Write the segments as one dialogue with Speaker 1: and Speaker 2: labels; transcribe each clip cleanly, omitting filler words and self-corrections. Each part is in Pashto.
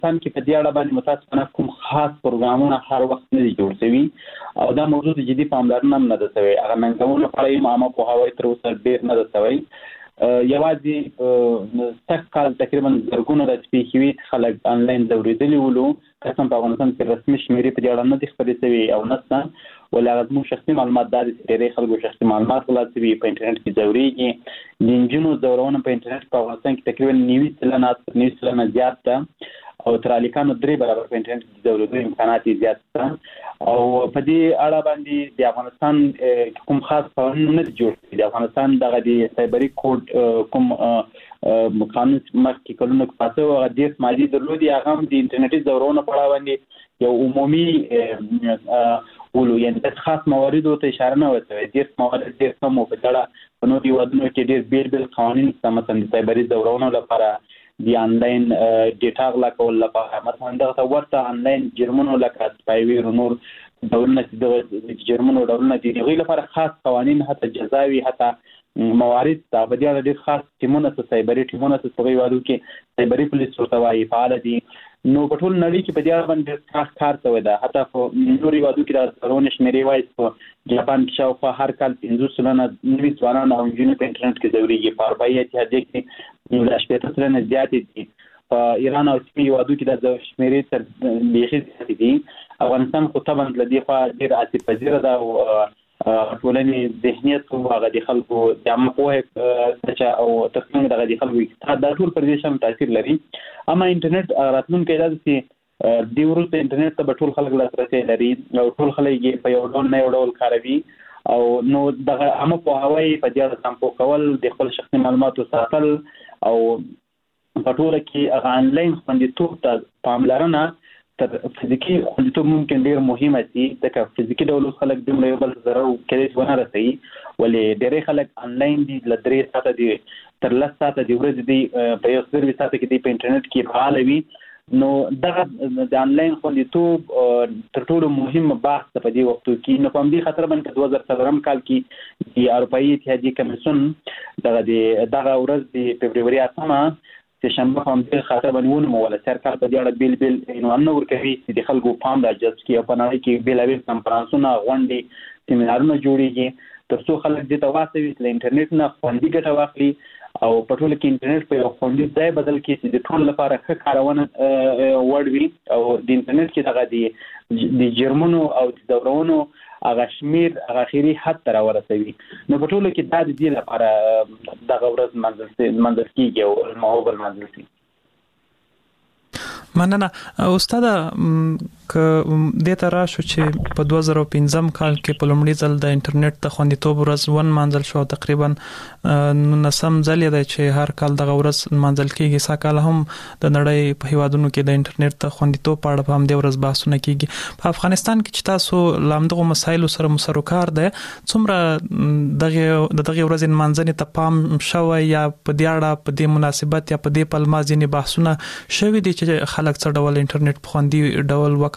Speaker 1: افغانستان کې په دې اړه باندې متاسفانه کوم خاص پروګرامونه هر وخت نه دي جوړ شوي او دا موضوع د جدي پاملرنه هم نه ده شوې. هغه ننګونو لپاره یې عامه پوهاوی تر اوسه ډېر نه ده شوی. یوازې سږ کال تقریبا زرګونه ورځې پیښې وي خلک آنلاین ځورېدلي ولو، قسم په افغانستان کې رسمي شمېرې په دې اړه نه دي خپرې شوي او نه شته، ولې هغه زموږ شخصي معلومات دا دي چې ډېری خلکو شخصي معلومات غلا شوي، په انټرنیټ کې ځورېږي. د نجونو ځورونه په انټرنیټ په افغانستان کې تقریبا 90% زیات ده او تر هلکانو 3 برابر په انټرنیټ کې ځورېدو امکانات یې زیات شته. او په دې اړه باندې د افغانستان کوم خاص قانون نه جوړ شوی. د افغانستان دغه د سایبري کوډ کوم قانون مخکې کلونه پاتې و، هغه ډېر مالي درلودي، هغه هم د انټرنیټي ځورونو په اړه باندې یو عمومي ولو، یعنې د خاص مواردو ته اشاره نه وه شوې. ډېر موارد ډېر کم و. په دې اړه په نورو هېوادونو کې ډېر بېل قوانین شته، مثلا د سایبري ځورونو لپاره، د آنلاین ډیټا غلا کول لپاره، مثلا دغه ورته آنلاین جرمونو لکه سپایویر او نور ډولونه چې دغه جرمونو ډولونه دي، د هغوی لپاره خاص قوانین، حتی جزاوي، حتی موارد ته په دې اړه ډېر خاص ټیمونه ته، سایبري ټیمونه ته په هېوادو کې سایبري پولیس ورته وایي، فعاله دي. نو په ټول نړۍ کې په دې اړه باندې ډېر کار شوی ده. حتی په نورو هېوادو کې د ځورونې شمېرې وایي په جاپان کې شاوخوا هر کال 50 سلنه نوي ځوانان او نجونې په انټرنیټ کې ځورېږي. په اروپایي اتحادیه کې 80 سلنه زیاتې دي. په ایران او سیمې هېوادو کې د شمېرې تر بیخي زیاتې دي. افغانستان خو طبعا له دې خوا ډېر عاطفه پذیره ده او ټولنې ذهنیت او هغه د خلکو د عامه پوهې کچه او ترڅنګ دغه د خلکو اقتصاد دا ټول پر دې شم تاثیر لري. اما انټرنیټ راتلونکی دا چې دې وروسته انټرنیټ ته به ټول خلک لاسرسی لري او ټول خلک یې په یو ډول نه یو ډول کاروي او نو دغه عامه پوهاوی په دې اړه سمپو کول، د خپل شخصي معلوماتو ساتل او په ټوله کې هغه آنلاین خوندیتوب ته پاملرنه تر فزیکي خوندیتوب ممکن ډېر مهمه شي، ځکه فزیکي ډول خلک دومره یو بل ضرر کېدای شي ونه رسوي، ولې ډېری خلک آنلاین دي، له 3 ساعته دي تر 10 ساعته د ورځې دي په یو 24 ساعته کې دي په انټرنیټ کې فعاله وي. نو دغه د آنلاین خوندیتوب تر ټولو مهم بحث په دې وختو کې. نو په همدې خاطر باندې 2004 کال کې د اروپایي اتحادیې کمیسیون دغه ورځ د فبروري 8 چې شنبه په همدې خاطر باندې ونوموله. چې هر کال په دې اړه بېل عنوانونه ورکوي چې د خلکو پام راجذب کړي او په نړۍ کې بېلابېل کنفرانسونه، غونډې، سیمینارونه جوړېږي تر څو خلک دې ته وهڅوي چې له انټرنیټ نه خوندي ګټه واخلي او په ټوله کې انټرنیټ په یو خوندي ځای بدل کړي چې د ټولو لپاره ښه کارونه وړ وي او د انټرنیټ کې دغه د جرمونو او د ځورونو هغه شمېر هغه اخري حد ته راورسوي. نو په ټولو کې دا د دې لپاره دغه ورځ منځل کېږي او الموعود المنځل شي.
Speaker 2: مننه استاد. که دې ته راشو چې په 2015 کال کې په لومړي ځل د انټرنیټ د خوندیتوب ورځ ونمانځل شو، تقریبا 19 ځل دی چې هر کال دغه ورځ نمانځل کېږي. ساکال هم د نړۍ په هیوادونو کې د انټرنیټ د خوندیتوب په اړه په همدې ورځ بحثونه کېږي. په افغانستان کې چې تاسو لامدغه مسایلو سره مسروکار ده، څومره دغه ورځ نمانځنې ته پام شوی یا په دې اړه په دې مناسبت یا په دې پلمه ځینې بحثونه شوي دي چې خلک څه ډول انټرنیټ په خوندي ډول وکاروي؟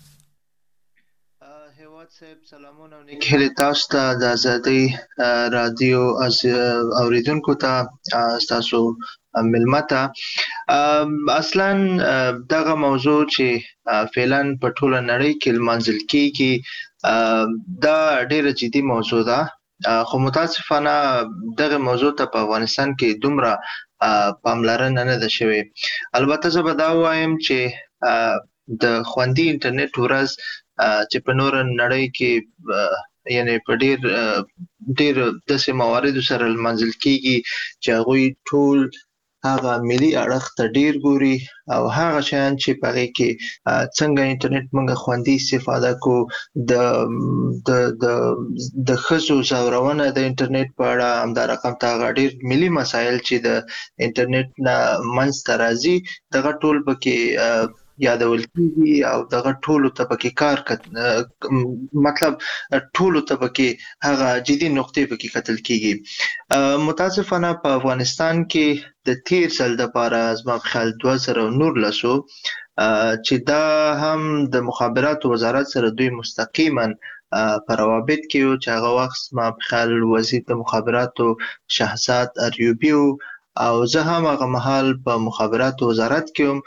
Speaker 3: هیواد صاحب سلامونه او نیک هیلې تاسو ته، د ازادۍ رادیو اوریدونکو ته، تاسو ملمه ته. اصلا دغه موضوع چې فعلا په ټوله نړۍ کې لمانځل کېږي دا ډېره جدي موضوع ده، خو متاسفانه دغه موضوع ته په افغانستان کې دومره پاملرنه نه ده شوې. البته زه به دا ووایم چې د خوندي انټرنیټ ورځ چې په نور نړۍ کې یعنی په ډېر داسې مواردو سره لمانځل کېږي چې هغوی ټول هغه ملي اړخ ته ډېر ګوري او هغه شیان چې په هغې کې څنګه انټرنیټ موږ خوندي استفاده کو، د ښځو ځورونه د انټرنیټ په اړه، همدارقم ته هغه ډېر ملي مسایل چې د انټرنیټ نه منځته راځي دغه ټول پکې یادول کېږي او دغه ټولو ته پکې کار مطلب ټولو ته پکې هغه جدي نقطې پکې کتل کېږي. متاسفانه په افغانستان کې د تیر ځل دپاره زما په خیال 2019 چې دا هم د مخابراتو وزارت سره دوی مستقیما په روابط کې و چې هغه وخت زما په خیال وزیر د مخابراتو شهزاد اریوبي و او زه هم هغه مهال په مخابراتو وزارت کې وم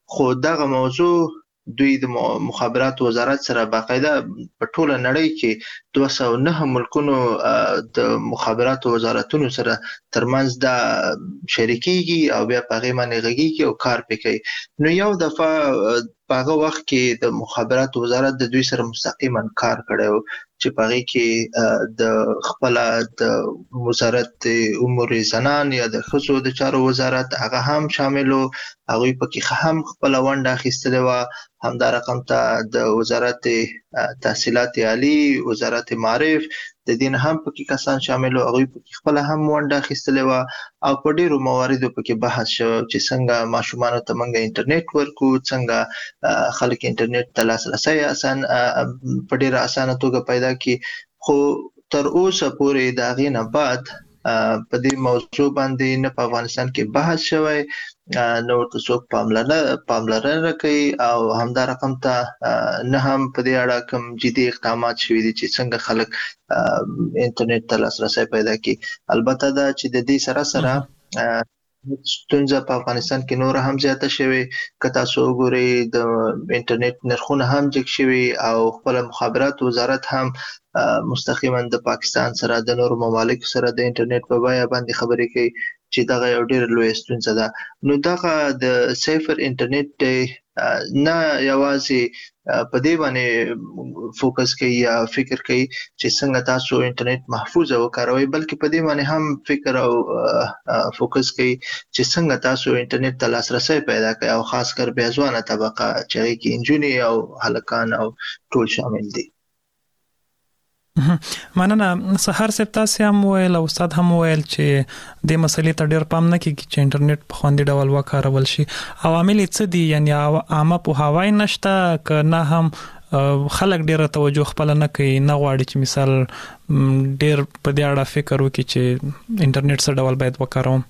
Speaker 3: خو دغه موضوع دوی د مخابراتو وزارت سره باقاعده په ټوله نړۍ کې 209 ملکونو د مخابراتو وزارتونو سره ترمنځ دا شریکيږي او بیا په هغه باندې غږیږي او کار کوي. نو یو دفعه په هغه وخت کې د مخابراتو وزارت د دوی سره مستقیما کار کړی چې په هغه کې د خپل د وزارت امور زنان یا د ښځو د چارو وزارت هغه هم شاملو، هغوی پکې هم خپل ونډه اخیستلې وه. همدا رقم ته د وزارت تحصیلات عالی، وزارت معارف د دین هم پکې کسان شاملو، هغوی پکې خپل هم ونډه اخیستلې وه او په ډیرو مواردو پکې بحث شو چې څنګه ماشومانو ته موږ انټرنیټ ورکو، څنګه خلک انټرنیټ ته لاسرسی په ډیره اسانه توګه پیدا کړي. خو تر اوسه پورې د هغې نه بعد په دې موضوع باندې نه په افغانستان کې بحث شوی، نه ورته څوک پاملرنه کوي او همدا رقم ته نه هم په دې اړه کوم جدي اقدامات شوي دي چې څنګه خلک انټرنیټ ته لاسرسی پیدا کړي. البته دا چې د دې سره سره ستونزه په افغانستان کې نور هم زیاته شوی. که تاسو وګورئ د انټرنیټ نرخونه هم جګ شوي او خپل مخابرات وزارت هم مستقیما د پاکستان سره د نورو ممالکو سره د انټرنیټ په بیه باندې خبرې کوي چې دغه یو ډېر لوی ستونزه ده. نو دغه د سیفر انټرنیټ نه یوازې په دې باندې فوکس کوي یا فکر کوي چې څنګه تاسو انټرنیټ محفوظ وکاروئ، بلکې په دې باندې هم فکر او فوکس کوي چې څنګه تاسو انټرنیټ ته لاسرسی پیدا کړئ او خاص کر بیا ځوانه طبقه چې هغې کې نجونې او هلکان او ټول شامل دي.
Speaker 2: مننه. سحر صاحب تاسو هم ویل او استاد هم ویل چې د مسلې ته ډېر پام نه کیږي چې انټرنیټ په خوندي ډول وکارول شي. عوامل څه دي؟ یعنی عامه پوهاوی نشته که نه هم خلک ډېر توجه خپل نه کوي، نه غواړي چې مثال ډېر په دې اړه فکر وکړي چې انټرنیټ څه ډول باید وکاروم؟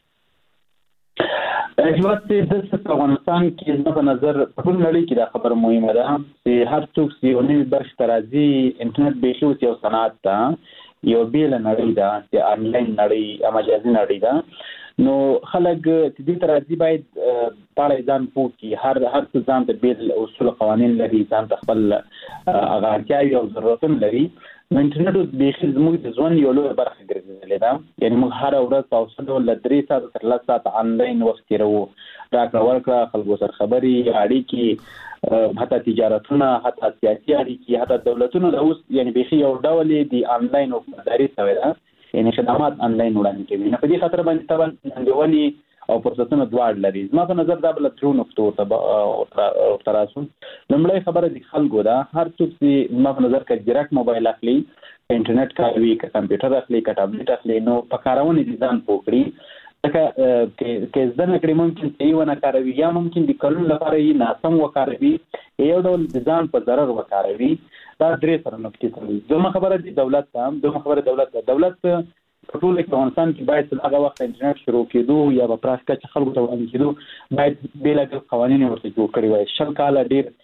Speaker 1: هیواد د افغانستان کې زما په نظر په ټول نړۍ کې دا خبره مهمه ده چې هر څوک چې یو نوی برخې ته راځي، انټرنیټ بیخي اوس یو صنعت ده، یو بیله نړۍ ده چې انلاین نړۍ، مجازي نړۍ ده. نو خلک چې دې ته راځي باید په اړه ځان پوه کړي. هر څه ځان ته بیل اصول قوانین لري، ځان ته خپل هغه اړتیاوې او ضرورتونه لري. نو انټرنیټ بیخي زموږ د ژوند یو لویه برخه ګرځېدلې ده. یعنې موږ هره ورځ په اوسط ډول له 3 ساعته تر 10 ساعته انلاین وخت تېروو، راکړه ورکړه، خلکو سره خبرې، اړیکې، حتی تجارتونه، حتی سیاسي اړیکې، حتی دولتونه د اوس یعنې بیخي یو ډول د انلاین حکومتداري شوې ده، یعنې خدمات انلاین وړاندې کوي. نو په دې خاطر باندې طبعا ننګونې او فرصتونه دواړه لري. زما په نظر دا بل ترو نقطو ورته راسو. لومړی خبره د خلکو ده. هر څوک چې زما په نظر که ډیرکټ موبایل اخلي، انټرنیټ کاروي، که کمپیوټر اخلي، که ټابلیټ اخلي، نو په کارونې دې ځان پوه کړي. ځکه که زده نه کړي ممکن چې یې ونه کاروي یا ممکن د قانون لپاره یې ناسم وکاروي، یو ډول د ځان په ضرر وکاروي. دا درې سره نقطې سره. دویمه خبره د دولت ته. دولت په ټول افغانستان کې باید هغه وخت انټرنیټ شروع کېدو یا په پراخ کچه خلکو ته وړاندې کېدو باید بېلابېل قوانین ورته جوړ کړي وای. 20 کاله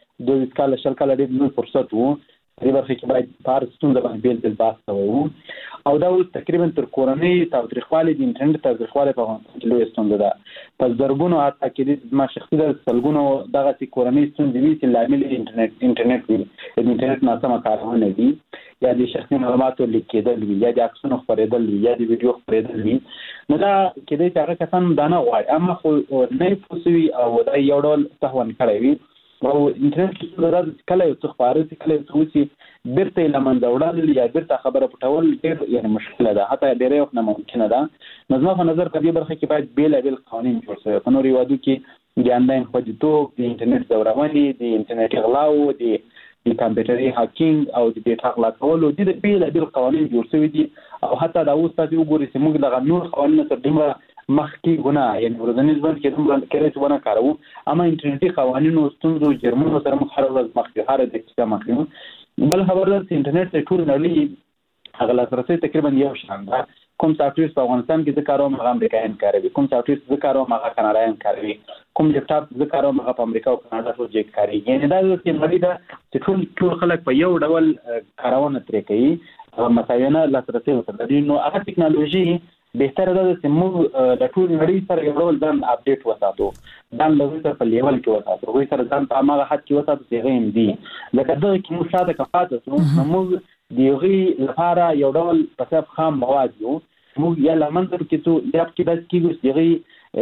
Speaker 1: ډېر لوی فرصت و. په دې برخه کې باید په هر ستونزه باندې بېل بحث شوی و او دا اوس تقریبا تر کورنۍ تاوتریخوالي د انټرنیټ تاوتریخوالي په افغانستان کې لویه ستونزه ده. په زرګونو حتی کېدای زما شخصي د سلګونو دغسې کورنۍ ستونزې وي چې لامل یې انټرنیټ وي، د انټرنیټ ناسمه کارونه دي، یا د شخصي معلوماتو لیک کېدل وي، یا د عکسونو خپرېدل وي، یا د ویډیو خپرېدل وي. نو دا کېدای چې هغه کسان دا نه غواړي، اما خو نه پوه سوي او دا یو ډول تهون کړی وي او انټرنیټ کې څه کله یو څه خپاره شي، کله یو څه وشي، بیرته یې له منځه وړل یا بیرته خبره پټول ډېر یعنې مشکله ده، حتی ډېری وخت ناممکنه ده. نو زما په نظر په دې برخه کې باید بېلابېل قوانین جوړ شوي. په نورو هېوادو کې د انلاین خوندیتوب، د انټرنیټ ځورونې، د انټرنیټي غلاو، د کمپیوټري هاکینګ او د ډیټا غلا کولو د بېلابېل قوانین جوړ شوي دي. او حتی دا اوس تاسو وګورئ چې موږ دغه نور قوانینو تر دومره مخکې ګناه یعنې ورځني ژوند کې دومره کېدای چې ونه کاروو، اما انټرنیټي قوانینو، ستونزو، جرمونو سره موږ هره ورځ مخ یو، هره دقیقه مخ یو. بل خبر ده چې انټرنیټ ته ټول نړۍ هغه لاسرسی تقریبا یو شان ده. کوم سافټویر په افغانستان کې زه کاروم هغه امریکایان کاروي، کوم سافټویر زه کاروم هغه کاناډایان کاروي، کوم لیپټاپ زه کاروم هغه په امریکا او کاناډا ټول ځای کاروي. یعنې دا داسې نړۍ ده چې ټول خلک په یو ډول کارونه ترې کوي، مساویانه لاسرسی ورته لري. نو هغه ټکنالوژي بهتره ده چې موږ د ټول نړۍ سره یو ډول ځان اپډیټ وساتو، ځان له سره په لیول کې وساتو، هغوی سره ځان په هغه حد کې وساتو چې هغه هم دي. لکه دغه کې موږ شاته که پاتې شو نو موږ د هغوی لپاره یو ډول په صرف خام مواد یو، موږ یا له منځ کې څو یا پکې داسې کېږو چې هغوی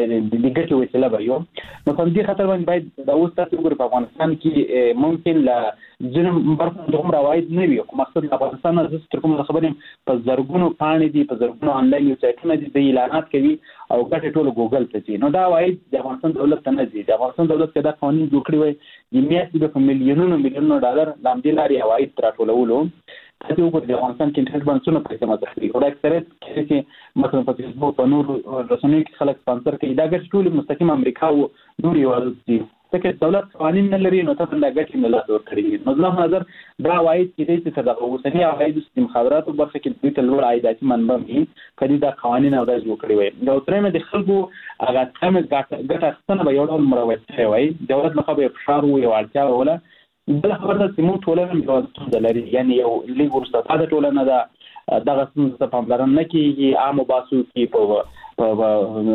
Speaker 1: د ګټې وسیله به یو. نو په دې خاطر باندې باید د اوس تاسو وګورئ په افغانستان کې ممکن له ځینو برخو دومره عواید نه وي، خو مقصد د افغانستان نه تر کومه خبرې په زرګونو پاڼې دي، په زرګونو آنلاین ویبسایټونه دي، د اعلانات کوي او ګټې ټوله ګوګل ته ځي. نو دا عواید د افغانستان دولت ته نه ځي. د افغانستان دولت که دا قوانین جوړ کړي وای د میاشتې به په میلیونونو ډالر له همدې لارې عواید راټولولو. تاسو وګورئ د افغانستان کې انټرنیټ باندې څونه پیسې مصرف کړي، او دا اکثریت چې مثلا په فیسبوک په نورو رسنیو کې خلک سپانسر کوي، دا ګټې ټولې مستقیم امریکا او نور هېوادو دي. ځکه دولت قوانین نه لري نو تاسو دا ګټې نه لاس ورکړي. نو زما په نظر دا عواید کېدای شي تر دغه اوسني عوایدو چې مخابراتو برخه کې دوی ته لوړ عایداتي منبع وي که دوی دا قوانین او دا جوړ کړي وای. یو درېیمه د خلکو هغه کمې ګټه اخیستنه به یو ډول مروج شوی وای، دولت لخوا به یې فشار و، یو اړتیا به وله. بله خبره ده چې موږ ټولنه یوه ستونزه لري، یعنې یو لږ وروسته پاتې ټولنه ده، دغه ستونزو ته پاملرنه نه کېږي. عامو بحثو کې په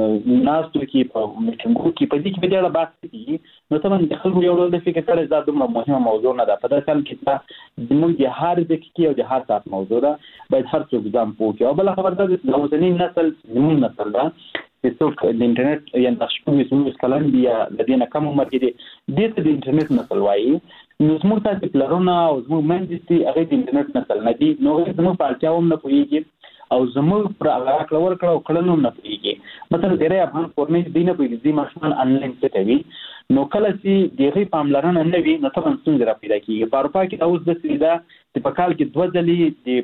Speaker 1: ناستو کې په میټینګونو کې په دې کې په دې اړه بحث کېږي. نو طبعا د خلکو یو ډول د فکر کړی دا دومره مهمه موضوع نه ده. په داسې حال کې دا زموږ د هر دقیقې او د هر ساعت موضوع ده، باید هر څوک ځان پوه کړي. او بله خبره ده چې د اوسني نسل زموږ نسل ده چې څوک د انټرنیټ یا د 18 کلن دي یا د دې نه کم عمر کې دي، دې ته د انټرنیټ نسل وایي. نو زموږ تاسې پلرونه او زموږ میندې چې هغوی د انټرنیټ نسل نه دي، نو هغوی زموږ په اړتیاو هم نه پوهېږي او زموږ پر هغه راکړه ورکړه او کړنو هم نه پوهېږي. مثلا ډېری افغان کورنۍ دوی نه پوهېږي دوی ماشومان آنلاین څه کوي. نو کله چې د هغوی پاملرنه نه وي نو طبعا ستونزې را پیدا کېږي. په اروپا کې دا اوس داسې ده چې په کال کې 2 ځلې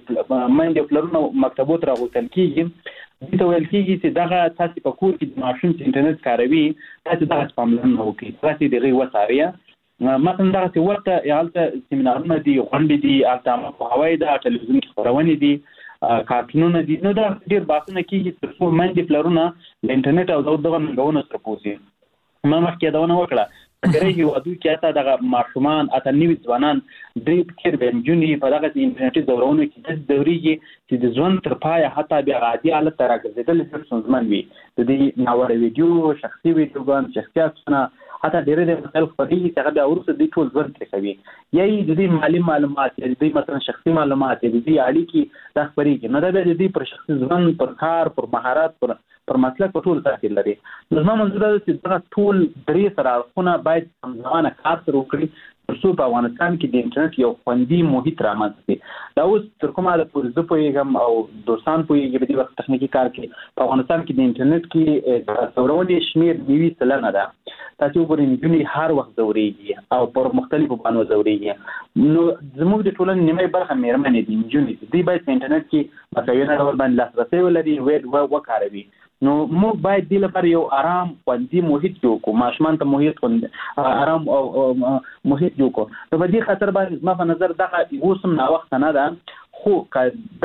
Speaker 1: د میندې او پلرونو مکتبو ته راغوښتل کېږي. دې ته ویل کېږي چې دغه تاسې په کور کې د ماشوم چې انټرنیټ کاروي تاسې دغسې پاملرنه وکړئ، تاسې د هغوی وڅارئ. مثلا دغسې ورته هلته سیمینارونه دي، غونډې دي، هلته عامه پوهاوی ده، ټلویزیون کې خپرونې دي، کارټونونه دي. نو دا ډېر بحثونه کېږي تر څو میندې پلرونه له انټرنیټ او دغه ننګونو سره پوه شي. ما مخکې یادونه وکړه په ډېری هېوادو کې حتی دغه ماشومان اته نوي ځوانان درې پکې به نجونې په دغسې انټرنیټي دورونو کې داسې دورېږي چې د ژوند تر پایه حتی بیا عادي حالت ته راګرځېدل ډېر ستونزمن وي. د دې ناوړه ویډیو، شخصي ویډیوګان، شخصي عکسونه، حتی ډېری د مسایل خپرېږي چې هغه بیا وروسته دوی ټول ژوند ترې کوي. یا یې د دوی مالي معلومات یا د دوی مثلا شخصي معلومات یا د دوی اړیکې دا خپرېږي. نو دا بیا د دوی پر شخصي ژوند، پر کار، پر مهارت، پر مسلک په ټول تاثیر لري. نو زما منظور دا چې دغه ټول درې سره اړخونه باید همزمانه کار سره وکړي تر څو په افغانستان کې د انټرنیټ یو خوندي محیط رامنځته شي. دا اوس تر کومه حده پورې زه پوهېږم او دوستان پوهېږي په دې وخت تخنیکي کار کې په افغانستان کې د انټرنیټ کې د ځورونې شمېر 90% ده. تاسو وګورئ نجونې هر وخت ځورېږي او پر مختلفو بانو ځورېږي. نو زموږ د ټولنې نیمایي برخه مېرمنې دي، نجونې دي. دوی باید په انټرنیټ کې مساویانه ډول باندې لاسرسی ولري، وکاروي. نو موږ باید دې لپاره یو آرام خوندي محیط جوړ کړو، ماشومان ته محیط آرام او محیط جوړ کړو. نو په دې خاطر باندې زما په نظر دغه اوس هم ناوخته نه ده، خو که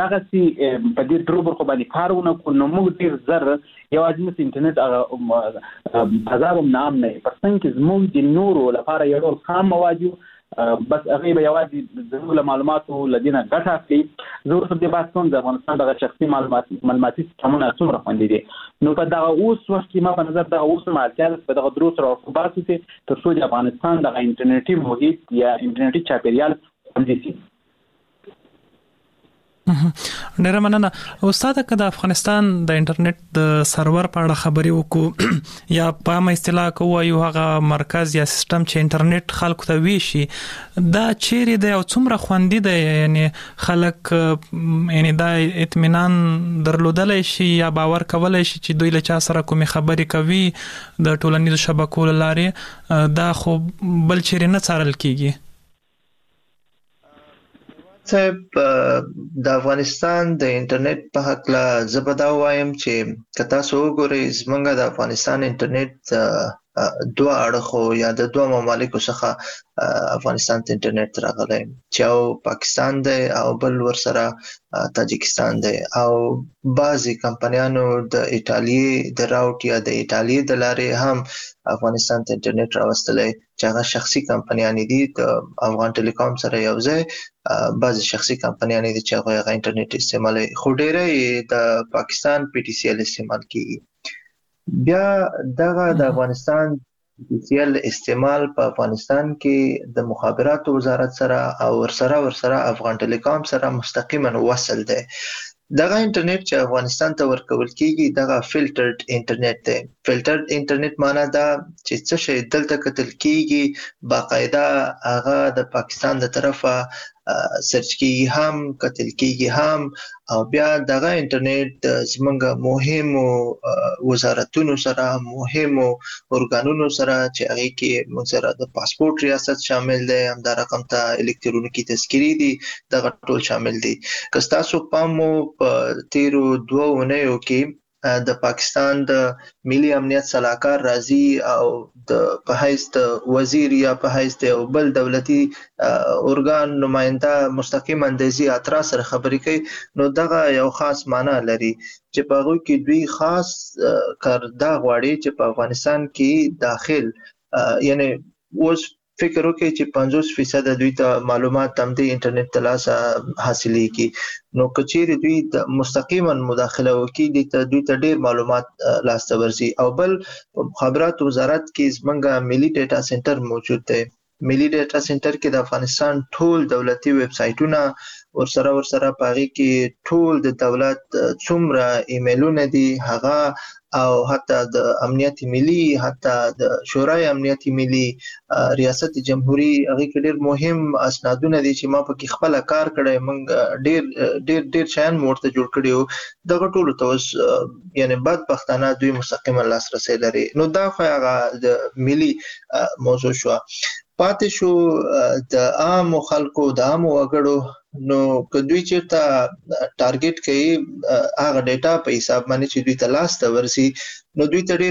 Speaker 1: دغسې په دې درو برخو باندې کار ونه کړو نو موږ ډېر زر یوازې مس انټرنیټ هغه فضا به نام نه پر څنګ کې زموږ د نورو لپاره یو ډول خام مواد یو بس هغوی به یوازې زموږ له معلوماتو له دې نه ګټه اخلي. زه وروسته دې بحث کوم د افغانستان دغه شخصي معلوماتي سیسټمونه څومره خوندي دي. نو په دغه اوس وخت کې ما په نظر دغه اوس هم اړتیا ده په دغه درو سره ارتباط وشي تر څو د افغانستان دغه انټرنیټي محیط یا انټرنیټي چاپېریال خوندي شي.
Speaker 2: ډیره مننه استاد. که د افغانستان د انټرنیټ د سرور په اړه خبرې وکړو یا په عامه اصطلاح کې وایو هغه مرکز یا سیستم چې انټرنیټ خلکو ته ویشي، دا چیرې دی او څومره خوندي دی؟ یعنی خلک یعنی دا اطمینان درلودلی شي یا باور کولی شي چې دوی له چا سره کومې خبرې کوي د ټولنیزو شبکو له لارې، دا خو بل چیرې نه څارل کیږي.
Speaker 3: صاحب د افغانستان د انټرنیټ په هکله زه به دا ووایم چې که تاسو وګورئ زموږ د افغانستان انټرنیټ دوه اړخو یا د دوه ممالکو څخه افغانستان ته انټرنیټ راغلی چې او پاکستان دی او بل ورسره تاجکستان دی او بعضی کمپنیانو د ایټالیې د راوټ یا د ایټالیې د لارې هم افغانستان ته انټرنیټ راوستلی چې هغه شخصي کمپنیانې دي د افغان ټلیکام سره یو ځای بعضی شخصي کمپنیانې دي چې هغه انټرنیټ استعمالوي خو ډېری د پاکستان پی ټي سی ایل استعمال کیږي بیا دغه د افغانستان پی ټي سی ایل استعمال په افغانستان کې د مخابراتو وزارت سره او ورسره افغان ټلیکام سره مستقیما وصل دی دغه انټرنیټ چې افغانستان ته ورکول کیږي دغه فلټرډ انټرنیټ دی فلټرډ انټرنیټ معنا دا چې څه شی دلته کتل کیږي باقاعده هغه د پاکستان د طرفه سرچ کیږي هم کتل کیږي هم او بیا دغه انټرنیټ زمونږ مهمو وزارتونو سره مهمو ارګانونو سره چې هغه کې موږ سره د پاسپورت ریاست شامل دی هم دا رقم ته الکترونیکی تذکری دي دغه ټول شامل دي که تاسو پامو په تیرو 2 اونیو کې د پاکستان د ملي امنیت صلاحکار راځي او د په حیث د وزیر یا په حیث د بل دولتي ارګان نماینده مستقیما د زی اعتراض سره خبرې کوي نو دغه یو خاص معنی لري چې په هغه کې دوی خاص کاردا غواړي چې په افغانستان کې داخل یعنی اوس فکر وکړي چې 50% دوی ته معلومات هم د انټرنیټ تلاسه حاصلې کی نو کچېری دوی د مستقیما مداخله وکړي د دوی ته ډیر معلومات لاسته ورسي او بل مخابرات وزارت کې زمونږ ملي ډیټا سنټر موجود دی ملي ډیټا سنټر کې د افغانستان ټول دولتي ویب سایټونه ورسره پاغي کې ټول د دولت څومره ایمیلونه دي هغه او حتی د امنیت ملي حتی د شورای امنیت ملي ریاست جمهوریت هغه کې ډېر مهم اسنادونه دي چې ما په کې خپل کار کړی موږ ډېر شیان مورته جوړ کړیو دغه ټول ته یعنی بدبختانه دوی مستقیما لاسرسي لري نو دا خو هغه د ملي موضوع شو پاتې شو د عام خلکو د عام وګړو نو کدوې چیرته ټارګټ کوي هغه ډیټا په حساب باندې چې دوی ته لاس ته ورسي نو دوی ته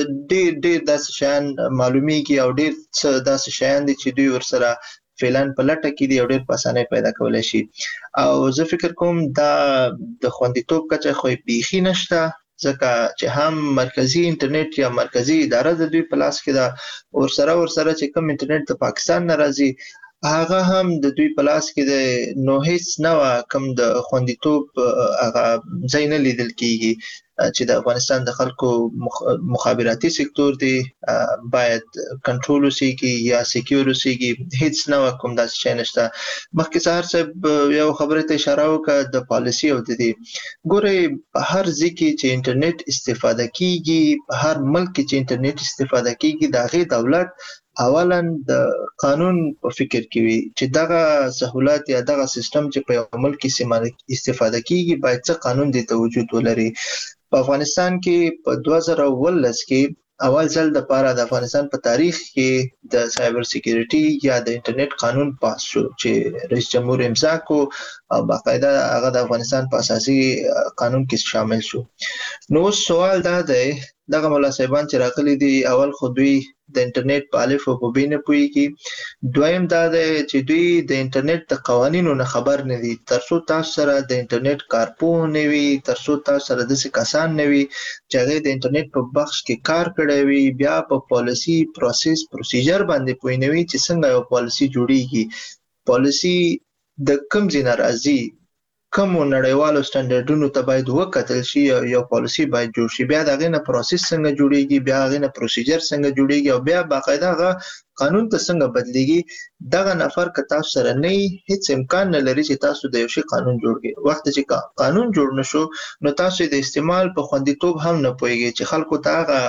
Speaker 3: ډېر داسې شیان معلومیږي او ډېر داسې شیان دي چې دوی ورسره فعلا په لټه کې دي او ډېر په اسانۍ پیدا کولای شي او زه فکر کوم دا د خوندیتوب کچه خو بیخي نشته ځکه چې هم مرکزی انټرنیټ یا مرکزی اداره د دوی په لاس کې ده ورسره چې کوم انټرنیټ د پاکستان نه راځي هغه هم د دوی په لاس کې ده نو هیڅ نه کوم د خوندیتوب هغه ځای نه لیدل کیږي چې د افغانستان د خلکو مخابراتي سکتور دی باید کنټرول وسیږي یا سکیور وسیږي هیڅ نه کوم داسې شی نشته مخکې سهار صاحب یو خبره ته اشاره وکړه د پالیسی او د دې ګوره هر ځکه چې انټرنیټ استفاده کیږي په هر ملک کې چې انټرنیټ استفاده کیږي د غي دولت اولا د قانون په فکر کې وي چې دغه سہولت یا دغه سیستم چې په یو ملک کې استفاده کیږي باید څه قانون دی ته وجود ولري په افغانستان کې په 2019 کې اول ځل د پاره د افغانستان په تاریخ کې د سایبر سکیورټي یا د انټرنیټ قانون پاس شو چې رئیس جمهور امضا کو او باقاعده هغه د افغانستان په اساسي قانون کې شامل شو نو سوال دا دی دغه مولا صاحبان چې راغلي دي اول خو دوی د انټرنیټ په الف او په ب نه پوهیږي دویم دا دی چې دوی د انټرنیټ د قوانینو نه خبر نه دي ترڅو تاسو سره د انټرنیټ کارپوه نه وي ترڅو تاسو سره د کسان نه وي چې هغه د انټرنیټ په بخش کې کار کړی وي بیا په پالیسی پروسیجر باندې پوه نه وي چې څنګه یو پالیسی جوړیږي پالیسی د کوم ځای راځي کوم نړیوالو سټانډرډونو ته باید وکتل شي یو پالیسی باید جوړ شي بیا دغه نه پروسس څنګه جوړیږي بیا دغه نه پروسیجر څنګه جوړیږي او بیا باقاعده هغه قانون ته څنګه بدلیږي دغه نفر که تاسو سره نه هیڅ امکان نه لري چې تاسو د یو شی قانون جوړ کړئ وخت چې قانون جوړ نشو نو تاسو د استعمال په خوندیتوب هم نه پوهیږئ چې خلکو ته هغه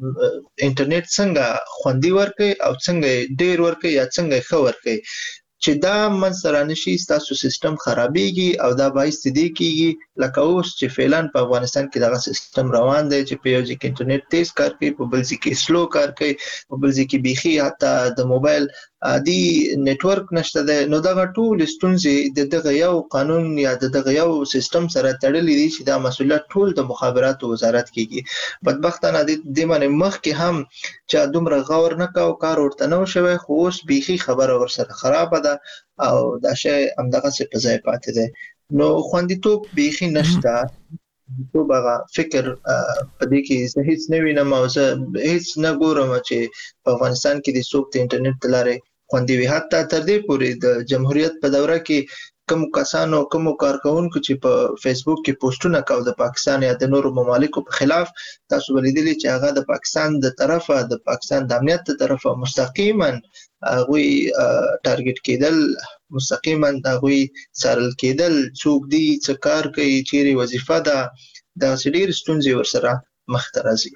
Speaker 3: انټرنیټ څنګه خوندي ورکړي او څنګه ډیر ورکړي یا څنګه ښه ورکړي چې دا من سره نشي تاسو سیستم خرابېږي او دا باعث دي کیږي لکه اوس چې فعلا په افغانستان کې دغه سیستم روان دی چې په یو ځکه انټرنیټ تیز کار کوي په بل ځکه سلو کار کوي په بل ځکه بيخي حتی د موبایل عادي نتورک نشته ده، نو دغه ټول ستونزې د دغه یو قانون یا د دغه یو سیستم سره تړلې دي چې دا مسولیت ټول د مخابراتو وزارت کېږي. بدبختانه د دې باندې مخکې هم چې دومره غور نه کاوه، کار ورته نه و شوی، خو اوس بیخي خبره ورسره خرابه ده او دا شی همدغسې په ځای پاتې دی. نو خوندیتوب بیخي نشته. تو هغه فکر په دې کې زه هیڅ نه وینم او زه هیڅ نه ګورم چې په افغانستان کې د څوک د انټرنیټ د لارې خوندي وي. حتی تر دې پورې د جمهوریت په دوره کې کوم کسانو کوم کارکونکو چې په فیسبوک کې پوسټونه کاوه د پاکستان یا د نورو ممالکو په خلاف، تاسو ولیدلی چې هغه د پاکستان د طرفه د پاکستان د امنیت د طرفه مستقیما هغوی ټارګټ کېدل، مستقیما هغوی څارل کېدل، څوک دی څه کار کوي، چیرې وظیفه ده، دغسې ډېرې ستونزې ورسره مخته راځي.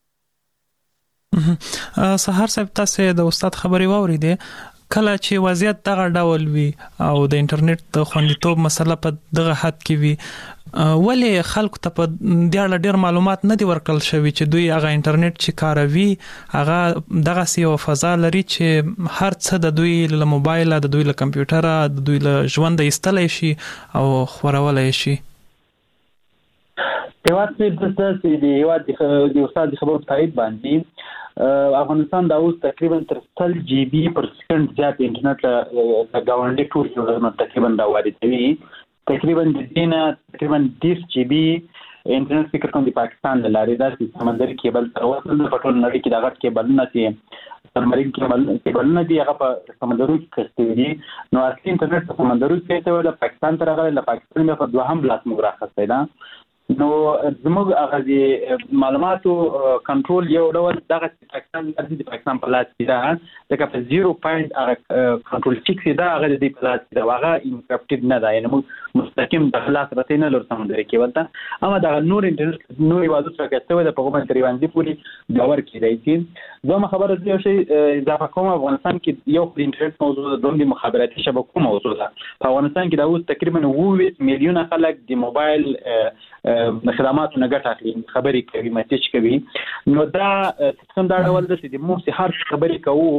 Speaker 2: سهار صاحب تاسو د استاد خبرې واورېدې، کله چې وضعیت دغه ډول وي او د انټرنیټ د خوندیتوب مسله په دغه حد کې وي، ولې خلکو ته په دې اړه ډېر معلومات نه دي ورکړل شوي چې دوی هغه انټرنیټ چې کاروي هغه دغسې یو فضا لري چې هر څه د دوی له موبایله، د دوی له کمپیوټره، د دوی له ژونده ایستلی شي او خورولی شي؟
Speaker 1: هیواد چې د هیواد د استاد د خبرو تایید باندې افغانستان دا اوس تقریبا تر 100 جی بي پر سکند زیات انټرنیټ د گاونډي ټول یو تقریبا دا واردوي. تقریبا د دینه تقریبا 10 جی بي انټرنیټ فکر کوم د پاکستان له لارې د سمندري کیبل تر وصل د پټول نړۍ کې دغه کیبلونه چې سمندري کیبلونه دي هغه په سمندرو کې کشته دي. نو اصلي انټرنیټ په سمندرو کې ته د پاکستان تر هغه له پاکستان په دوهم لاس موږ راخسته ده. نو زموږ هغه د معلوماتو کنټرول یو ډول دغه پاکستان د پاکستان په لاس کې ده، لکه په 0 هغه کنټرول فکس ده، هغه د په لاس کې ده، هغه انکرپټډ نه ده، یعنی موږ مستقیم د خلاص راته نه لور سمندري کې ولته. اما دا نور انټرنیټ نور یوازې څه کوي د په کومه تریوانځي پوری باور کیدای شي. دوه خبره دی شي اضافه کوم، افغانستان کې یو انټرنیټ موضوع د دوه مخابراتي شبکو موضوع ده. په افغانستان کې دا اوس تقریبا 9 میلیونه خلک د موبایل خدماتو نه ګټه اخلي، خبرې کوي، میسج کوي. نو دا څنګه دا ډول د دې موږ هر خبرې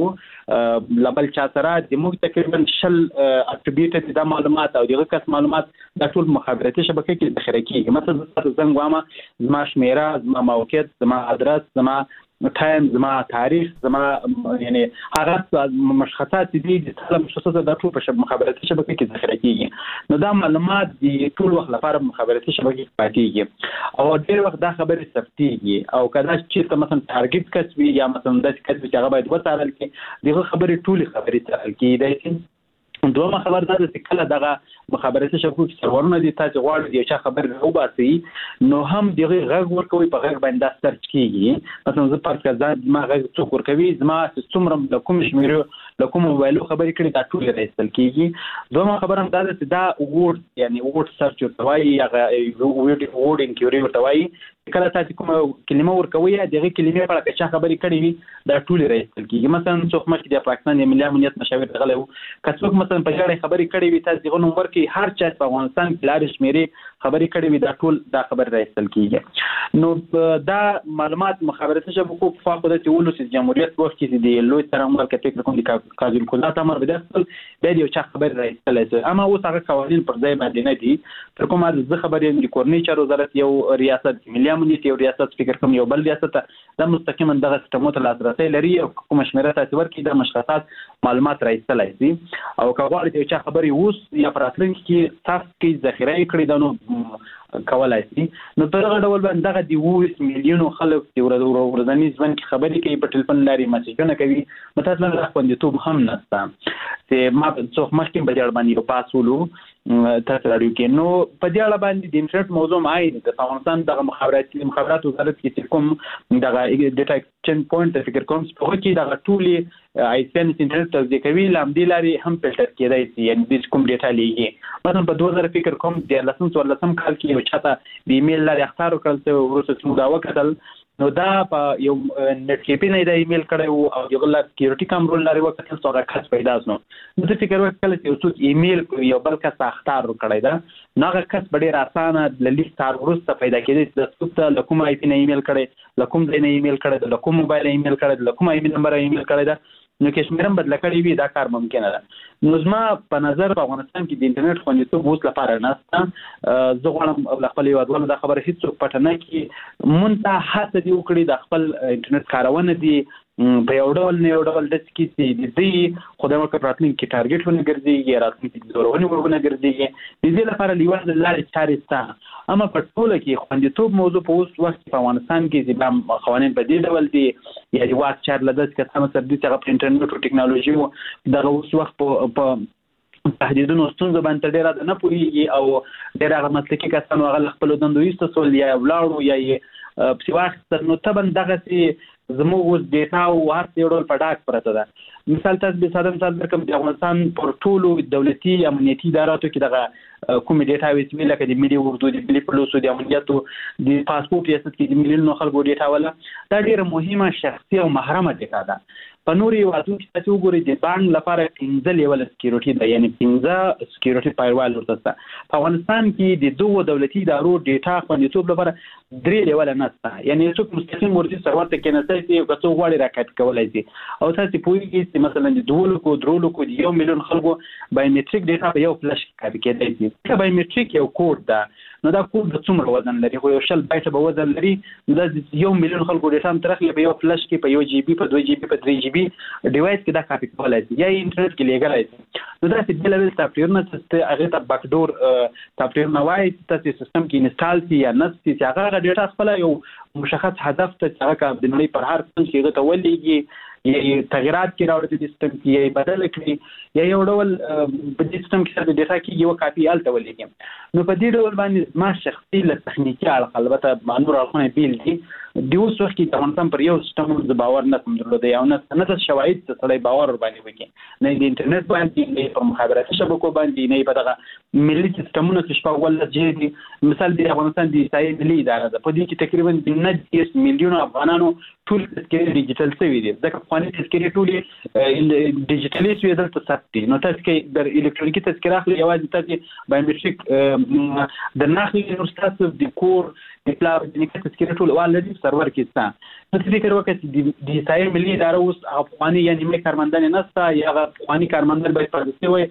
Speaker 1: کوو لبل چا سره د موږ تقریبا 10 اټریبیوټ د معلومات او دغه کس معلومات د ټول مخابراتي شبکې کې ذخیره کیږي. مثلا زنګ وامه، زما شمیره، زما موقعیت، زما ادرس، زما ټایم، زما تاریخ، زما یعنی هغه مشخصات دي د ټول مشخصات د ټول په مخابراتي شبکې کې ذخیره کیږي. نو دا معلومات د ټول وخت لپاره مخابراتي شبکې کې پاتېږي او ډېر وخت دا خبرې ثبتېږي او کله چې مثلا ټارګټ کسبي یا مثلا د کسب چې هغه باید وڅارل کړي، دغه خبرې ټول خبرې څارل کیږي. دوه خبر دا چې کله دغه مخابراتي شبکو کې سرورونه دي، تاسو غواړئ یو څه خبر راوباسي، نو هم دغه غږ ورکوي، په غږ باندې سرچ کیږي. مثلا زه پر کله ما غږ څوک ورکوي، زما څومره کوم شمیرو لکه موبایل خبرې کړي دا ټول راځل کیږي. دوه خبر هم دا چې دا وورد یعنی وورد سرچ ورتوي یا وورد انکیوري ورتوي، کله تاسو کوم کلمه ورکوي دغه کلمې په اړه چې خبرې کړي وي دا ټول راځل کیږي. مثلا څوک مخکې د پاکستان د ملي امنیت مشاور غلو کڅوک مثلا په اړه خبرې کړي وي، تاسو غو نمبر کې هر چا په افغانستان کې لارې شمیرې خبرې کړي وي، دا ټول دا خبر راځل کیږي. نو دا معلومات مخابراتي شبکو په فاقو د تولو چې جمهوریت وخت کې د لوی ترمل کې فکر کوم د قاضي القضات امر بداخل د یو چا خبر راځل. اما اوس هغه قوانین پر ځای باندې نه دي. تر کومه د خبرې د کورنۍ چارو وزارت یو ریاست ملي امنیت یو ریاست فکر کوم یو بل ریاست د مستقیما دغه سیستمو ته لاسرسي لري او کوم شمیره تاسو ورکړي د مشخصات معلومات راځلای شي او کغواړي چې چا خبرې اوس یا پراتلونکي کې تاسو کې ذخیره کړي دا نو کولای شي. نو په دغه ډول باندې دغه د 20 میلیونو خلک چې ورځنی ژوند کې خبرې کوي، په ټلیفون لاري میسجونه کوي، متأسفانه د خوندیتوب هم نشته. چې ما څوک مخکې په ځړ باندې پاسولو تاسو راډیو کې نو په دې اړه باندې د انټرنیټ موضوع ماین د افغانستان دغه مخابرات وزارت کې کوم دغه ډیټا ایکسچینج پوینټ فکر کوم په کې دغه ټولي آی سي ان انټرنیټ توزیع کوي، لامدې لاري هم فلټر کېدای شي، یعنی د کوم ډیټا لیږي. مثلا په 2000 فکر کوم د 14 کال کې یو چاته د ایمیل لاري اختیار کړل ته ورسره څو دا وکړل، نو دا په یو نت کې پینې د ایمیل کړو او یو غلا سکیورټي کامرول لري وکړل څو راکټ پیدا شنو. نو د فکر وکړل چې اوس ایمیل یو بل کس اختیار کړی دا ناغه کس ډېر اسانه د لیست تر ورسته پیدا کېږي د څوک لکوم آی پی نه ایمیل کړي، لکوم د نه ایمیل کړي، د لکوم موبایل ایمیل کړي، د لکوم ایمیل نمبر ایمیل کړي دا نو کشمیرم بدل کړی وي دا کار ممکن ده. نو زما په نظر په افغانستان کې د انټرنیټ خوندیتوب اوس لپاره نشته. زه غواړم له خپل هیوادوالو دا خبره هیڅوک پټه نه کړي، مونږ ته هڅه دې وکړي د خپل انټرنیټ کارونه دي په یو ډول نه یو ډول داسې کې چې د دې خدای ورکړه په راتلونکي کې ټارګېټ ونه ګرځېږي، راتلونکي کې زورونې ونه ګرځېږي. د دې لپاره لیوالې لارې چارې شته. اما په ټوله کې خوندیتوب موضوع په اوس وخت په افغانستان کې چې قوانین په دې ډول دي، یا د واک چار له داسې کسانو سره دي چې هغه په انټرنیټ او ټکنالوژي دغه اوس وخت په تهدیدونو ستونزو باندې ډېره نه پوهېږي او ډېر هغه مسلکي کسانو هغه له خپلو دندو ایسته سول یا ولاړو یا یې پسې واخیستل. نو طبعا دغسې زموږ اوس ډیټا او هر څه یو ډول په ډاک پرته ده. مثال تاسو به ساده مثال درکړم، د افغانستان پر ټولو دولتي امنیتي اداراتو کې دغه کومې ډیټا وي لکه د ملي اردو، د ملي پولیسو، د امنیتو، د پاسپورت ریاست کې د میلیونونو خلکو ډیټا ولا دا ډېره مهمه شخصي او محرمه ډیټا ده. په نورو هیوادونو کې تاسو وګورئ د بانک لپاره 15 لیول سکیورټي ده، یعنی 15 سکیورټي فایروال ورته ده. په افغانستان کې د دوه دولتي ادارو ډیټا خوندیتوب لپاره 3 لیول نشته، یعنی څوک مستقیم ورته سرور ته کېناسي چې کڅو غواړي راکټ کولای شي. او تاسو پوهیږئ چې مثلا د 2 لکو د 1 میلیون خلکو بایومټریک ډیټا په یو فلش کې کاپي کېدای شي. دا بایومټریک یو کوډ ده، نو دا کوډ د څومره وزن لري؟ خو یو شل بایټه به وزن لري. نو دا 1 میلیون خلکو ډیټا هم ترخلي په یو فلش کې، په 1 جی بي، په 2 جی بي، په 3 جی بي ډیوایس کې دا کاپي کولای شي یا انټرنیټ کې لګولای شي. نو دا چې بل سافټویرونه چې هغه ته باکډور سافټویر نه وایي چې سیستم کې انسټال شي یا نه شي، چې هغه ډیټا خپل یو مشخص هدف ته چې هغه د نړۍ پر هر څه کې ته ولېږي، یا تغیرات کې راوړي د سیستم کې، یا بدل کړي، یا یو ډول په دې سیستم کې د ډیټا کې یو کاپي الته ولېږي. نو په دې ډول باندې ما شخصي له تخنیکي اړخ البته مانور اړخونه بیل دي. د اوس وخت کې د افغانستان پر یو سیستم د باور نه کوم درلوده، یا نه د شواهد څخه سړی باور باندې وکړي، نه د انټرنیټ باندې، نه په مخابراتي شبکو باندې، نه په دغه ملي سیستمونو چې شپږ ولس جدي. مثال د افغانستان د عیسائی ملي اداره ده، په دې کې تقریبا 90 میلیون افغانانو ټول تذکرې ډیجیټل شوي دي، ځکه پخواني تذکرې ټولې ډیجیټلي شوي دلته ثبت دي. نو تاسو کې د الکترونیکي تذکره اخلي، یوازې تاسو بایومټریک د ناخلي نور تاسو د کور د پلار د نیکه تذکره ټول والدي سرور کې ستا. نو فکر وکړئ چې د عیسائی ملي اداره اوس افغاني یا نیمه کارمندان نشته، یا هغه افغاني کارمندان باید پردسي وي،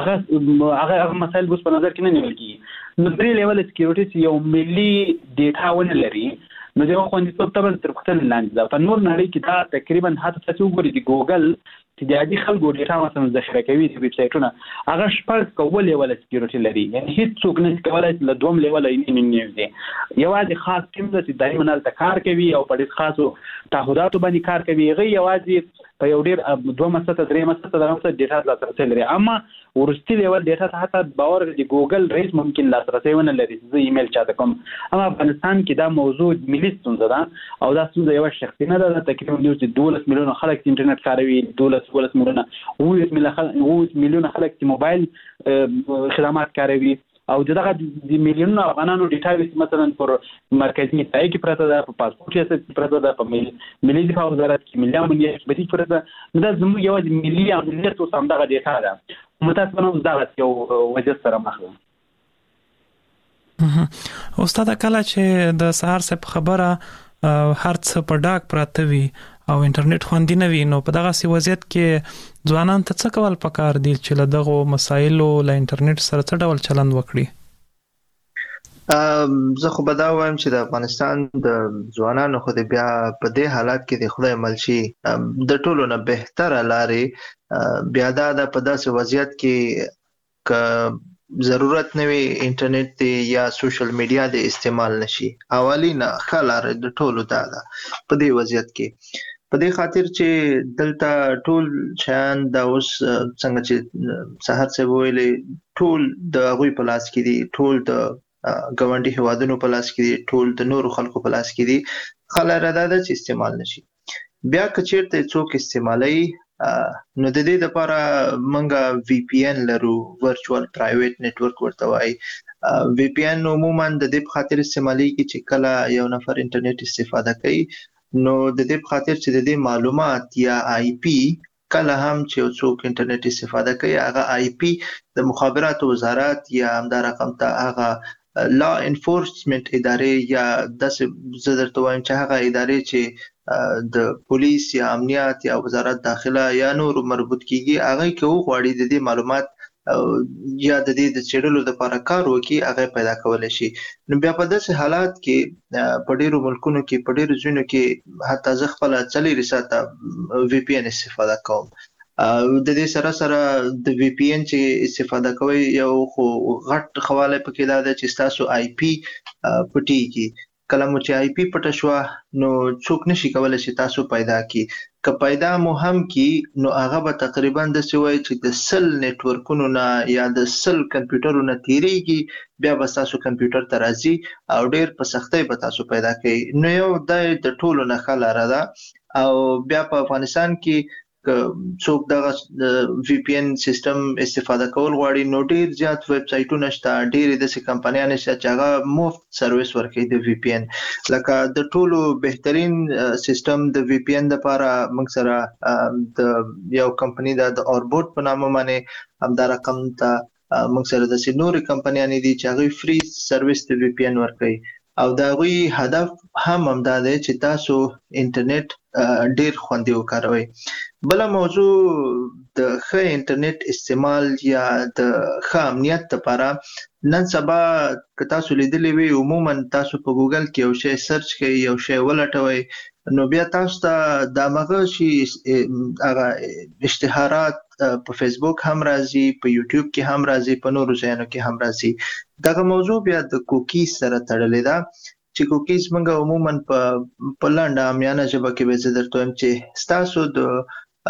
Speaker 1: هغه مسایل اوس په نظر کې نه نیول کېږي. نو 3 لیول سکیورټي چې یو ملي ډیټا ونه لري، نو دغه خوندیتوب طبعا تر خپل لاندې ده. په نور نړۍ کې دا تقریبا حتی تاسو وګورئ د ګوګل چې د عادي خلکو ډیټا مثلا ذخیره کوي د ویب سایټونو، هغه شپږ لیول سکیورټي لري، یعنی هیڅوک نشي کولای چې له 2 لیول یې نه نیوځي. یوازې خاص ټیم چې دایماً هلته کار کوي او په ډېر خاصو تعهداتو باندې کار کوي، هغه یوازې په یو ډېر 2 مسطه 3 مسطه دغه څه ډیټا لاسرسي لري. اما ورستي لیول ډیټا ته حتی باور د ګوګل ریس ممکن لاسرسي ونه لري. زه ایمیل چاته کوم، اما افغانستان کې دا موضوع ملي ستونزه ده او دا ستونزه یو شخصي نه ده. تقریبا 12 میلیون خلک انټرنیټ کاروي، 12 میلیون 9 میلیون خلک چې موبایل خدمات کاروي، او دغه د میلیونونو افغانانو ډیټا مثلا پر مرکزی ځای کې پرته ده، په پاسپورت ریاست کې پرته ده، په ملي دفاع وزارت کې، ملي امنیت کې پرته ده. نو دا زموږ یوازې ملي امنیت اوس همدغه ډیټا ده. متاسفانه اوس دغه یو وجه سره مخ ده.
Speaker 2: استاد کله چې د سهار څخه خبره هر څه په ډاک پراته وي او انټرنیټ خوندي نه وي، نو په دغه سی وضعیت کې ځوانان ته څه کول پکار دي چې له دغه مسایلو له انټرنیټ سره څه ډول چلند وکړي؟
Speaker 3: زه خو به دا وایم چې د افغانستان د ځوانانو خو د بیا په دې حالات کې د خدای ملشي د ټولو نه بهتره لارې بیا دا د په داسې وضعیت کې که ضرورت نه وي انټرنیټ یا سوشل میډیا د استعمال نشي، اولینه ښه لاره د ټولو دا ده په دې وضعیت کې. په دې خاطر چې دلته ټول شیان دا اوس څنګه چې سحر صاحب ویلي ټول د هغوی په لاس کې دي، ټول د ګاونډي هیوادونو په لاس کې دي، ټول د نورو خلکو په لاس کې دي. ښه لاره دا ده چې استعمال نشي. بیا که چېرته څوک استعمالوي نو د دې لپاره موږ وی پی ان لرو، ورچوال پرایویټ نیټورک ورته وایي. وی پی ان عموما د دې په خاطر استعمالېږي چې کله یو نفر انټرنیټ استفاده کوي نو د دې په خاطر چې د دې معلومات یا آی پی کله هم چې څوک انټرنیټ استفاده کوي هغه آی پی د مخابراتو وزارت یا همدا رقم ته هغه لا انفورسمنت ادارې یا داسې زه درته وایم چې هغه ادارې چې د پولیس یا امنیت یا وزارت داخله یا نور مربوط کیږي هغه کې غواړي د دې معلومات یا د دې د چیرلو لپاره کار وکړي هغه پیدا کول شي. نو بیا په داسې حالات کې په ډیرو ملکونو کې په ډیرو ځینو کې حتی زه خپل 4 ساعته وی پی ان استفاده کوم. د دې سره د وی پی ان چې استفاده کوي یو خو غټ خواله پکې دا ده چې تاسو آی پی پټیږي. کله مو چې آی پی پټه شو نو څوک نشي کولای چې تاسو پیدا کی. که پیدا مو هم کی نو هغه به تقریبا د سوي چې د سل نتورکونو نه یا د سل کمپیوټرونو تیریږي بیا به تاسو کمپیوټر ته راځي او ډیر په سختۍ به تاسو پیدا کوي. نو یو د ټولو نه خلاره ده او بیا په افغانستان کې څوک دغه وی پی ان سیستم استفاده کول غواړي نو ډیر زیات ویب سایټونه شته، ډیر د سې کمپنیانو شته چې هغه مفت سرویس ورکوي د وی پی ان. لکه د ټولو بهترین سیستم د وی پی ان لپاره موږ سره د یو کمپنی د اوربوت په نامه باندې همدا رقم ته موږ سره د نورې کمپنیانې دي چې هغه فری سرویس د وی پی ان ورکوي او دا غوي هدف هم همدا دی چې تاسو انټرنیټ ډیر خوندي وکاروئ. بل موضوع د ښه انټرنیټ استعمال یا د ښه امنیت لپاره نن سبا که تاسو لیدلی وي عموما تاسو په ګوګل کې یو شی سرچ کوئ یو شی ولټوئ نو بیا تاسو ته د مغه شي هغه اشتهارات په فیسبوک هم راځي، په یوټیوب کې هم راځي، په نورو ځایونو کې هم راځي. دغه موضوع بیا د کوکیز سره تړلې ده چې کوکیز موږ عموما په لنډه عامیانه ژبه کې به زه درته وایم چې ستاسو د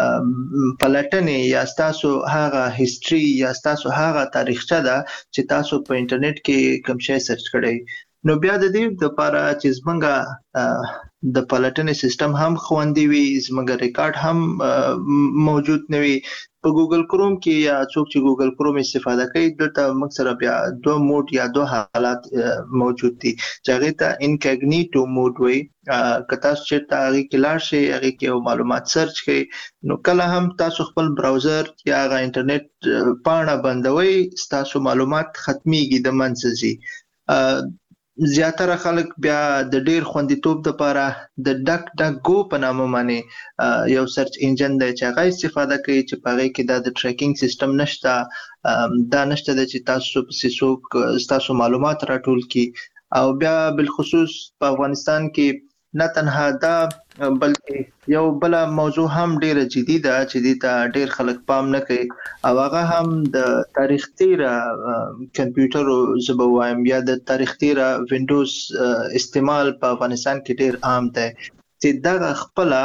Speaker 3: پلټنې یا ستاسو هغه هیستوري یا ستاسو هغه تاریخچه ده چې تاسو په انټرنیټ کې کوم شی سرچ کړئ نو بیا د دې لپاره چې زمونږ د پلټنې سیستم هم خوندي وي، زمونږ ریکارډ هم موجود نه وي. په ګوګل کروم کې یا څوک چې ګوګل کروم استفاده کوي دلته موږ سره بیا 2 موډ یا 2 حالات موجود دي چې هغه ته انکاګنیټو موډ وي. که تاسو چیرته هغه کې لاړ شئ هغه کې معلومات سرچ کړئ نو کله هم تاسو خپل براوزر یا هغه انټرنیټ پاڼه بندوي تاسو معلومات ختميږي د منځ. زیاتره خلک بیا د ډیر خوندیتوب لپاره د ډک ډک گو په نامه باندې یو سرچ انجن دی چې هغه استفاده کوي چې په هغه کې د ټریکینګ سیستم نشته، دا نشته چې تاسو په څوک تاسو معلومات راټول کی. او بیا بالخصوص په افغانستان کې نه تنها دا بلکې یو بل موضوع هم ډیره جدي ده چې د ته ډیر خلک پام نه کوي او هغه هم د تاریخ تیره کمپیوټر زبه وایم یا د تاریخ تیره وینډوز استعمال په افغانستان کې ډیر عام دی چې دا خپل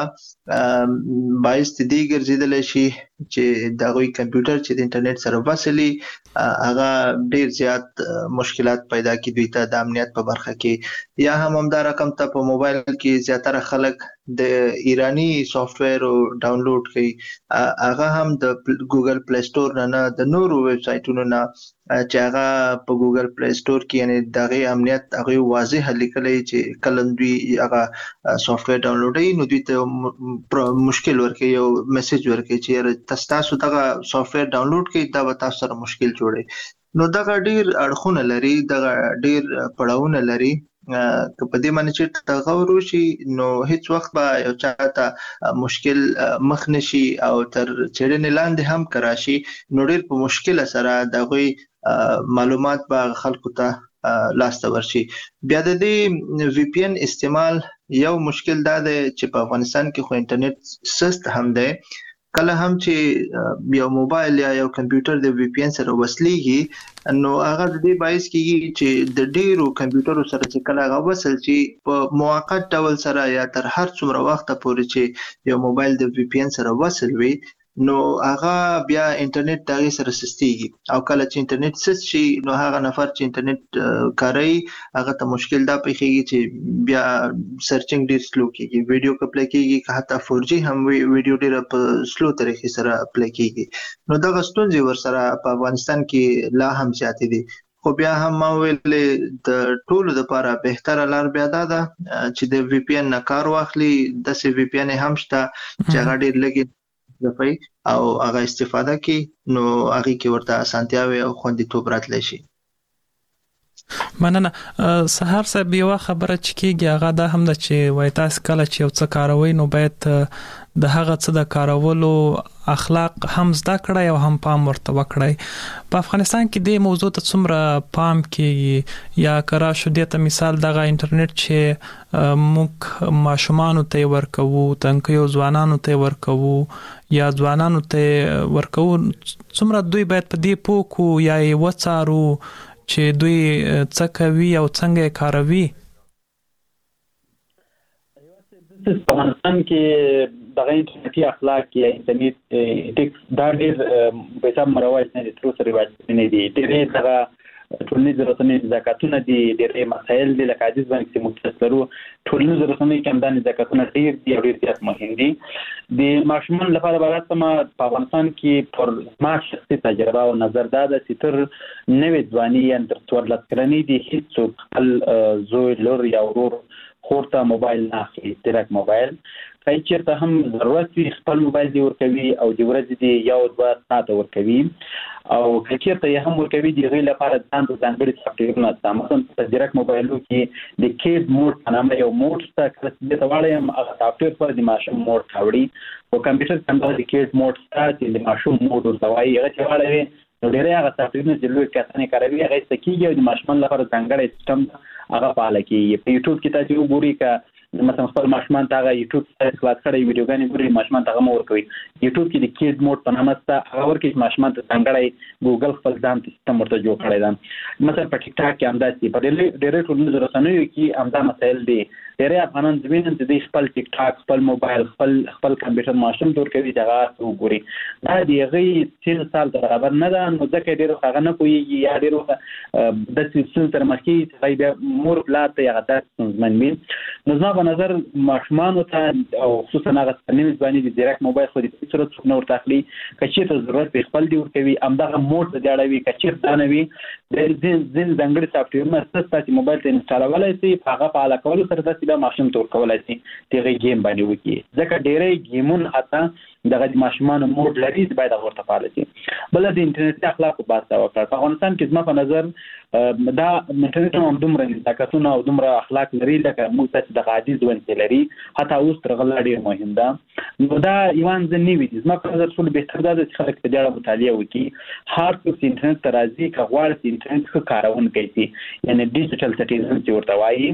Speaker 3: باعث دې ګرځیدل شي چې دا غوي کمپیوټر چې د انټرنیټ سره وصلي هغه ډیر زیات مشکلات پیدا کیږي ته د امنیت په برخه کې یا همدا رقم ته په موبایل کې زیاتره خلک د ایرانی سافټویر ډاونلوډ کوي هغه هم د ګوګل پلی سٹور نه د نورو ویب سایټونو نه چې هغه په ګوګل پلی سٹور کې یعنی دغه امنیت هغه واضح لیکلي چې کلندوی هغه سافټویر ډاونلوډ نو دوی ته مشکل ورکوي یو میسج ورکوي چې تاسو دغه سافټویر ډاونلوډ کړئ دا به تاسو سره مشکل جوړي. نو دغه ډیر اړخونه لري، دغه ډیر پړاوونه لري که په دې معنی چې تغور وشي نو هیڅ وخت به یو چاته مشکل مخ نشي او تر چیرې لاندې هم کراشي نو ډیر په مشکل سره دغه معلومات به خلکو ته لاسته ورشي. بیا د دې وی پی ان استعمال یو مشکل دا دی چې په افغانستان کې خو انټرنیټ سست هم دی کله هم چې یو موبایل یا یو کمپیوټر د وی پی ان سره وصلېږي نو هغه د دې باعث کیږي چې د ډیرو کمپیوټرو سره چې کله هغه وصل شي په موقت ډول سره یا تر هر څومره وخت پورې چې یو موبایل د وی پی ان سره وصل وي نو هغه بیا انټرنیټ دغه سره سستيږي او کله چې انټرنیټ سست شي نو هغه نفر چې انټرنیټ کاروي هغه ته مشکل دا پیښیږي چې بیا سرچینګ ډیر سلو کیږي، ویډیو کپلی کیږي که حتی 4G هم ویډیو ډیر په سلو طریقې سره پلی کیږي. نو دغه ستونزې ورسره په افغانستان کې لا هم زیاتې دي خو بیا هم ما ویل د ټولو لپاره بهتره لار بیا دا ده چې د وی پی ان نه کار واخلي. د سی وی پی ان هم شته چې هغه ډیر لګي دفعي او هغه استفاده کی نو هغه کې ورته اسانتیاوي او خوندیتوب راتلی شي.
Speaker 2: مننه. سهار صاحب یو خبره چې کیږي هغه دا هم ده چې وای تاسو کله چې یو څه کاروي نو باید د هغه څه د کارولو اخلاق هم زده کړئ او هم پام ورته وکړئ. په افغانستان کې د موضوع ته څومره پام کیږي یا کرا شو د مثال دغه انټرنیټ چې موږ ماشومان ته ورکوو تنکیو ځوانانو ته ورکوو یا ځوانانو ته ورکوو څومره دوی باید په دې پوکو یا وڅارو چې دوی څه کوي او څنګه کاروي.
Speaker 1: په افغانستان کې دغه انټرنیټي اخلاق یا انټرنیټ ټیکس دا ډېر به تاسو مروج نه دي تر اوسه رواج نه دي. ډېر دغه ټولنیز رسنۍ زکاتونه دي ډېر مسایل دي لکه حدیث باندې چې متصلرو ټولنیز رسنۍ کې هم د زکاتونه ډېر دي او ډېر زیات مهم دي. د ماشومان لپاره براتمه په افغانستان کې پر ما شخصي تجربه او نظر دا ده چې تر 90 ځواني یا تر 14 کلنۍ دي هیڅ خپل زوی لور یا ورور خورته موبایل نه اخلي ډایرکټ موبایل کله چې ته هم ضرورت وي خپل موبایل دی ورکوي او د ورځې دی یو دوه ساعت ورکوي او کله چې ته هم ورکوي دی غي لپاره ځان ته ځانګړي سافټویرونه استعمال په ډایرکټ موبایلو کې د کیډ موډ په نامه یو موډ څخه کله چې ته واړې هغه سافټویر پر د ماشوم موډ راوړي او کمپیوټر څنګه د کیډ موډ څخه د ماشوم موډ ورتوي هغه چې واړې نو ډیره هغه سافټویرونه چې لوی کسانې کاروي هغه سکیږي او د ماشومان لپاره ځانګړی سیستم هغه فعال کیږي. په یوټیوب کې تاسو وګورئ ک مثلا خپل ماشومان ته یوټیوب سایت خلاص کړئ ویډیوګانې ګوري ماشومان ته مو ورکوي. یوټیوب کې د کیډ موډ په نامه څه هغه ورکې ماشومان ته څنګه ګوګل خپل ځان سیستم ورته جوړ کړی دی. مثلا په ټیک ټاک کې همداسې په ډېر ټولنیز رسنیو کې همدا مسایل دي. ډېر افغانان زمينن د خپل ټیک ټاک خپل موبایل خپل کمپیوټر ماشوم جوړ کوي دغه وګوري دا دیغه 3 سال برابر نه ده نو ځکه ډېر هغه نه کوي یا ډېر د سیستم تر مخکې چې بیا مور بلاته یا غته منمن نو زما په نظر ماشومان ته او خصوصا هغه سنوي ځواني د ډایرکټ موبایل خو د صورت څخه نور تخلي کچې ته ضرورت په خپل دی ورکوي امدغه موډ ته جوړوي کچې دانوي د زین ځنګړي سافټویرونه ستاسو موبایل ته انسټالولای شي هغه په علاقه ولر سره د ماشوم تور کولای شي دغه گیم باندې وکي ځکه ډېرې گیمون حتی دغه ماشومان موډ لري باید ورته فعال شي. بل د انټرنیټ اخلاق په باسه وکړه په افغانستان کې زما په نظر دا انټرنیټ هم دومره طاقتونه او دومره اخلاق لري لکه موږ ته د غادي ځوان لري حتی اوس تر غلا ډېر مهم ده. نو دا ایوان ځنی وي زما په نظر ټول به تر دا چې خلک په ډېر مطالعه وکي هر څوک انټرنیټ ته راځي کغواړي انټرنیټ ښه کارون کوي یعنی ډیجیټل سټیزن چې ورته وایي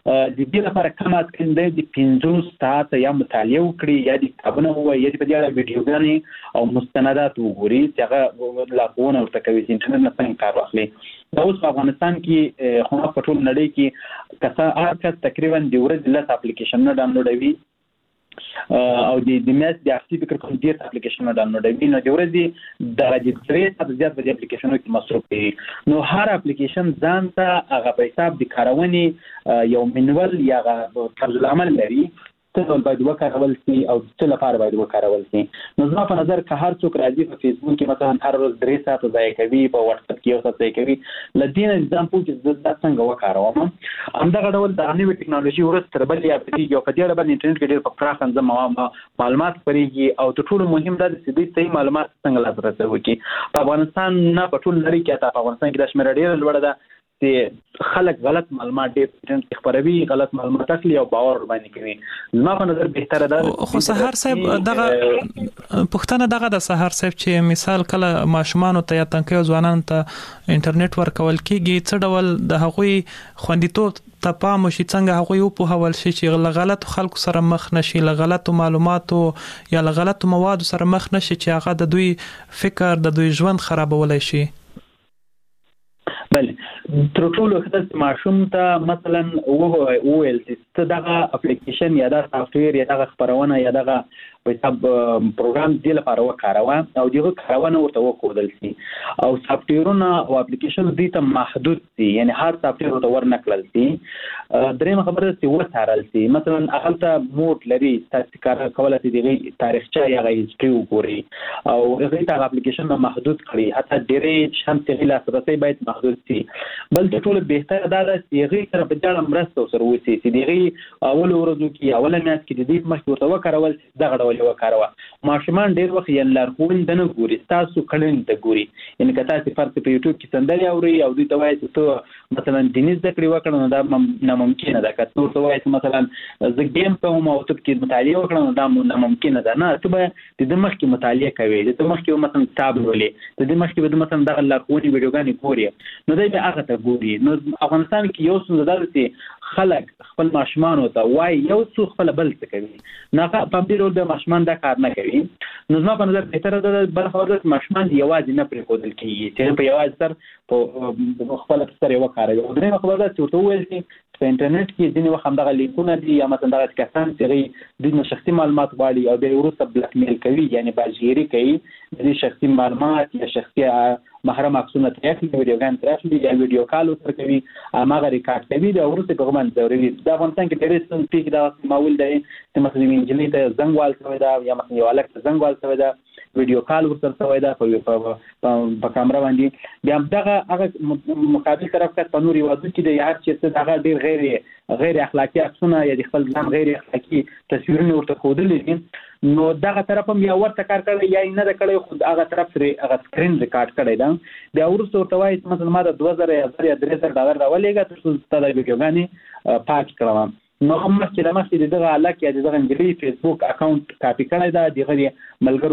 Speaker 1: د دې لپاره کوم اتکن دی د 15 ساعت یا مطالعه وکړي یا د کتابونه وایي یا د دې ویډیوګانې او مستندات وګوري چې هغه لاقونه ورته کوي انټرنیټ نه څنګه کار واخلي. دا اوس په افغانستان کې خو په ټول نړۍ کې کسا هر تقریبا د ورځې لږ اپلیکیشن نه ډاونلوډوي او د میاس د اکټیو فکر کوم ډیر اپلیکیشنونه ډاونلوډوي نو د ورځې د رجستریشن زیات په اپلیکیشنونو کې مصرف کوي نو هر اپلیکیشن ځان ته هغه په حساب د کارونې یو منوال یا طرز العمل لري څه باید وکارول شي او څه لپاره باید وکارول شي. نو زما په نظر که هر څوک راځي په فیسبوک کې مثلا هر ورځ 3 ساعت ځای کوي په واتس اپ کې یو ځای کوي لدین اگزامپل چې د څنګه وکاروم همدغه ډول د نوې ټکنالوژي ورسته تر بل یا په یو په دې ډول انټرنیټ کې ډېر په پراخ انځم معلومات پرېږي او ټول مهم دا چې د صحیح معلومات څنګه لاسرسي وکړي. په افغانستان نه په ټول نړۍ کې په افغانستان کې د شمېر ډېر لوړ ده چې خلک غلط معلومات ډېر خبروي غلط معلومات اخلي او باور باندې کوي. زما په نظر بهتره ده
Speaker 2: خو سحر صاحب دغه پښتنه دغه د سحر صاحب چې مثال کله ماشومان ته یا تنکیو ځوانان ته انټرنیټ ورکول کیږي څه ډول د هغوی خوندیتوب ته پام شي څنګه هغوی په حوال شي چې غلط خلکو سره مخ نشي غلط معلوماتو یا غلط مواد سره مخ نشي چې هغه د دوی فکر د دوی ژوند خرابولای شي.
Speaker 1: بله تر ټولو ښه ماشوم ته مثلا وویل چې دغه اپلیکیشن یا دا سافټویر یا دغه خبرونه یا دغه په حساب پروګرام دی لپاره وکاروه او دغه کارونه ورته وکودل شي او سافټویرونه او اپلیکیشن دې ته محدود دي یعنی هر سافټویر ورته ورنکړل شي. درېمه خبره چې وڅارل شي مثلا هغه موډ لري تاسو کار کولای شئ دغه تاریخچه یا هیستوري وګوري او هغه ته اپلیکیشن محدود کړي حتی ډېرې شامل لاسرسي باید محدود شي. بل ټول بهتره دا چې هغه سره په ځان مرسته سره وسی چې دغه اول ورځو کې اول میاشت کې د دې مخکې ورته وکړول دغه ډول ویډیو وکاروه ماشومان ډیر وخت یې لارښوونې نه ګوري تاسو کړنې ته ګوري یعنی که تاسو فرض په یوټیوب کې سندرې اوري او دوی ته وایي چې ته مثلا دیني زده کړې وکړه نو دا ناممکنه ده که ته وایي چې مثلا زه ګیم کوم او ته کې مطالعه وکړه نو دا ناممکنه ده نه ته به د مخکې مطالعه کوي د مخکې مثلا کتاب لولې د مخکې به مثلا دغه لارښوونې ویډیوګانې ګوري نو دوی به هغه ته ګوري نو افغانستان کې یو څه ده چې خلک خپل ماشومان ته وایي یو څو خپل بل څه کوي نه په دې ډول به ماشومان دا کار نه کوي نو زما په نظر بهتره ده بل خبره ماشومان یوازې نه پرېښودل کېږي چې په یوازې سر په خپل سره یو کاروي او درېمه خبره ده چې ورته وویل شي په انټرنیټ کې ځینې وخت همدغه لیکونه دي یا مثلا دغه کسان چې دوی نو شخصي معلومات غواړي او بیا وروسته بلک میل کوي یعنی باجګیري کوي د شخصي معلومات یا شخصي محرم عکسونه ترې اخلي ویډیوګان ترې اخلي یا ویډیو کال ورسره کوي هغه ریکارډ کوي د وروسته په غوښمن ضروري د افغانستان کې ډېرې ستونزې پیښې دا معمول دی چې مثلا یوې نجلۍ ته زنګ وال شوی ده یا مثلا یو هلک ته زنګ وال شوی ده ویډیو کال ورسره شوی ده په کامره باندې بیا دغه هغه مقابل طرف کس په نور هېوادونو کې دی هر چېرته هغه ډېر غیر اخلاقي عکسونه یا د خپل ځان غیر اخلاقي تصویرونه ورته ښودلي دي نو دغه طرف هم یا ورته کار کوي یا نه ده کړی خو هغه طرف سره هغه سکرین ریکارډ کړی ده بیا وروسته ورته وایي مثلا ما د 2000 یا $3000 راولېږه تر څو ستا د ویډیوګانې پاک کړم نو هم مخکې د مخکې دغه هلک یا دغه نجلۍ فیسبوک اکاونټ کاپي کړی ده دغه ملګرو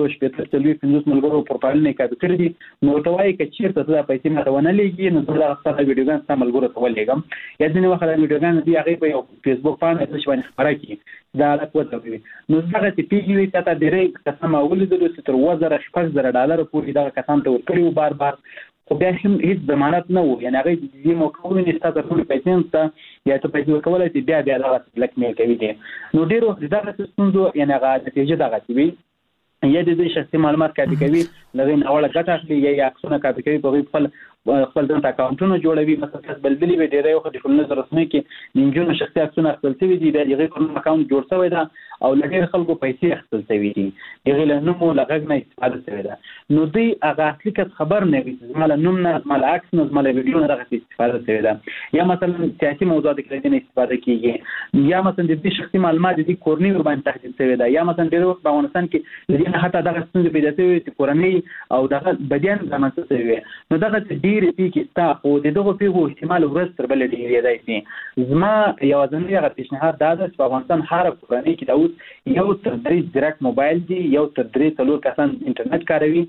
Speaker 1: 50 ملګرو پروفایلونه یې کاپي کړي دي نو ورته وایي که چېرته ته دا پیسې ماته ونه لېږي نو زه دغه ستا د ویډیوګان ستا ملګرو ته ولېږم یا ځینې وخت دا ویډیوګان دي هغې په یو فیسبوک پاڼه باندې خپره کړي دا هلک وځوي نو دغسې پیښې وي تا ته ډېری کسان ما ولیدلو چې تر $1000-$6000 پورې دغه کسان ته ورکړي وو بار بار خو بیا هم هیڅ ضمانت نه و یعنې هغوی دې موقع وویني ستا تر ټولې پیسې هم شته یا ته پیسې ورکولی شې بیا دغه بلک میل کوي دی نو ډېر وخت د دغسې ستونزو یعنې هغه نتیجه دغسې وي یا د دوی شخصي معلومات کاپي کوي له هغوی ناوړه ګټه اخلي یا عکسونه کاپي کوي په هغوی خپل ځان ته اکاونټونه جوړوي مثلا کس بلبلي وي ډېری وخت د ټولنیزو رسنیو کې د نجونو شخصي عکسونه اخیستل شوي دي بیا د هغې پر نوم اکاونټ جوړ شوی ده او له ډېرو خلکو پیسې اخیستل شوي دي د هغې له نوم له غږ نه استفاده شوې ده نو دوی هغه اصلي کس خبر نه وي چې زما له نوم نه زما له عکس نه زما له ویډیو نه دغسې استفاده شوې ده یا مثلا سیاسي موضوعاتو کې له دې نه استفاده کېږي یا مثلا د دې شخصي معلومات د دې کورنۍ ورباندې تهدید شوې ده یا مثلا ډېر وخت په افغانستان کې له دې نه حتی دغه ستونزې پیدا شوې چې کورنۍ او دغه بدیان رامنځته شوي وي نو دغسې ډېرې پیښې شته خو د دغو پیښو احتمال ورځ تر بلې ډېرېدی شي زما یوازینی هغه پیشنهاد دا ده چې په افغانستان هره کورنۍ کې دا اوس یو تر 3 زیرک موبایل دي یو تر 3-4 کسان انټرنیټ کاروي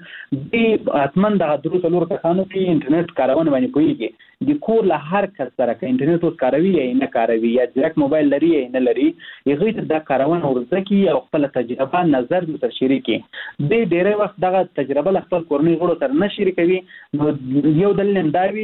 Speaker 1: دوی حتما دغه 3-4 کسانو کې انټرنیټ کارونه باندې پوهېږي د کور له هر کس سره که انټرنیټ اوس کاروي یا نه کاروي یا زیرک موبایل لري یا نه لري هغوی ته دا کارونه ور زده کړي او خپله تجربه نظر ورسره شریک کړي دوی ډېری وخت دغه تجربه له خپل کورنۍ غړو سره نه شریکوي نو یو دلیل هم دا وي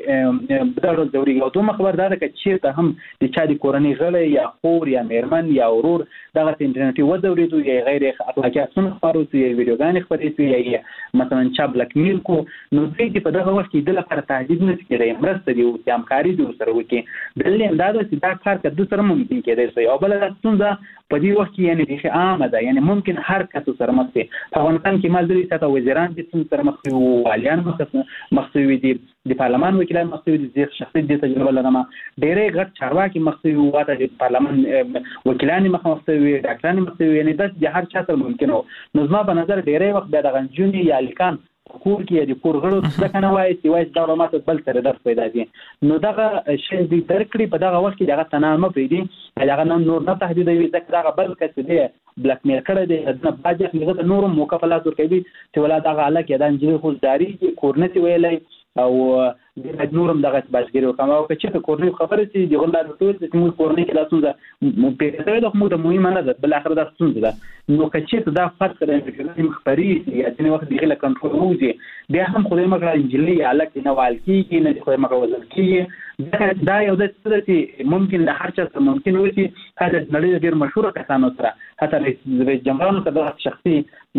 Speaker 1: چې دا ډول ځورېږي او دومره خبر دا ده که چېرته هم د چا د کورنۍ غړی یا خور یا مېرمن یا ورور دغسې انټرنیټي وځورېدو یا غیر اخلاقي عکسونه خپاره شو یا ویډیوګانې خپرې شوې یا مثلا چا بلک میل کو نو دوی چې په دغه وخت کې د لپاره تهدید نه شي کېدی مرسته دي اوسي همکاري دي ورسره وکړي دلیل هم دا ده چې دا کار که دوی سره ممکن کېدی شي او بله دا ستونزه په دې وخت کې یعنې بیخي عامه ده یعنې ممکن هر کس سره مخ شي په افغانستان کې ما لیدلي چې حتی وزیران دې ستونزې سره مخ شوي وو والیان مخ شوي دي د پارلمان وکیلان مخ شوي دي شخصي دې تجربه لرم ډېری غټ چارواکي مخ شوي وو حتی د پارلمان وکیلان مخ شوي وي ډاکټران مخ شوي یعنې داسې د هر چا سره ممکن و نو زما په نظر ډېری وخت بیا دغه نجونې یا هلکان کور کې د کور غړو ځکه نه وایي چې وایي دا ماته بل سره درس پیدا شي نو دغه شی دوی درک کړي په دغه وخت کې دغه تنها مه پرېږدي هغه نور نه تهدیدوي ځکه دغه بل کس چې دی بلک میل کړی دی نه باج اخلي هغه ته نور هم موقع په لاس ورکوي چې ولا دغه هلک یا دا نجلۍ خو ډارېږي کور نه شي ویلی او باید نور هم دغه باجګیري وکړم او که چېرته کورنۍ خبرې شي د هغو لارې ورته ویل چې موږ کورنۍ کې دا ستونزه پیدا شوې ده خو موږ ته مهمه نه ده بالاخره دا ستونزه ده نو که چېرته دا فرد سره انفرادي خپرې شي یا ځینې وخت د هغې له کنټرول ووځي بیا هم خدای مه کړه نجلۍ یا هلک نه وال کېږي نه خدای مه کړه وژل کېږي دا یو داسې څه ده چې ممکن له هر چا سره ممکن وشي حتی د نړۍ ډېر مشهوره کسانو سره حتی رئیس جمهورانو سره دغه شخصي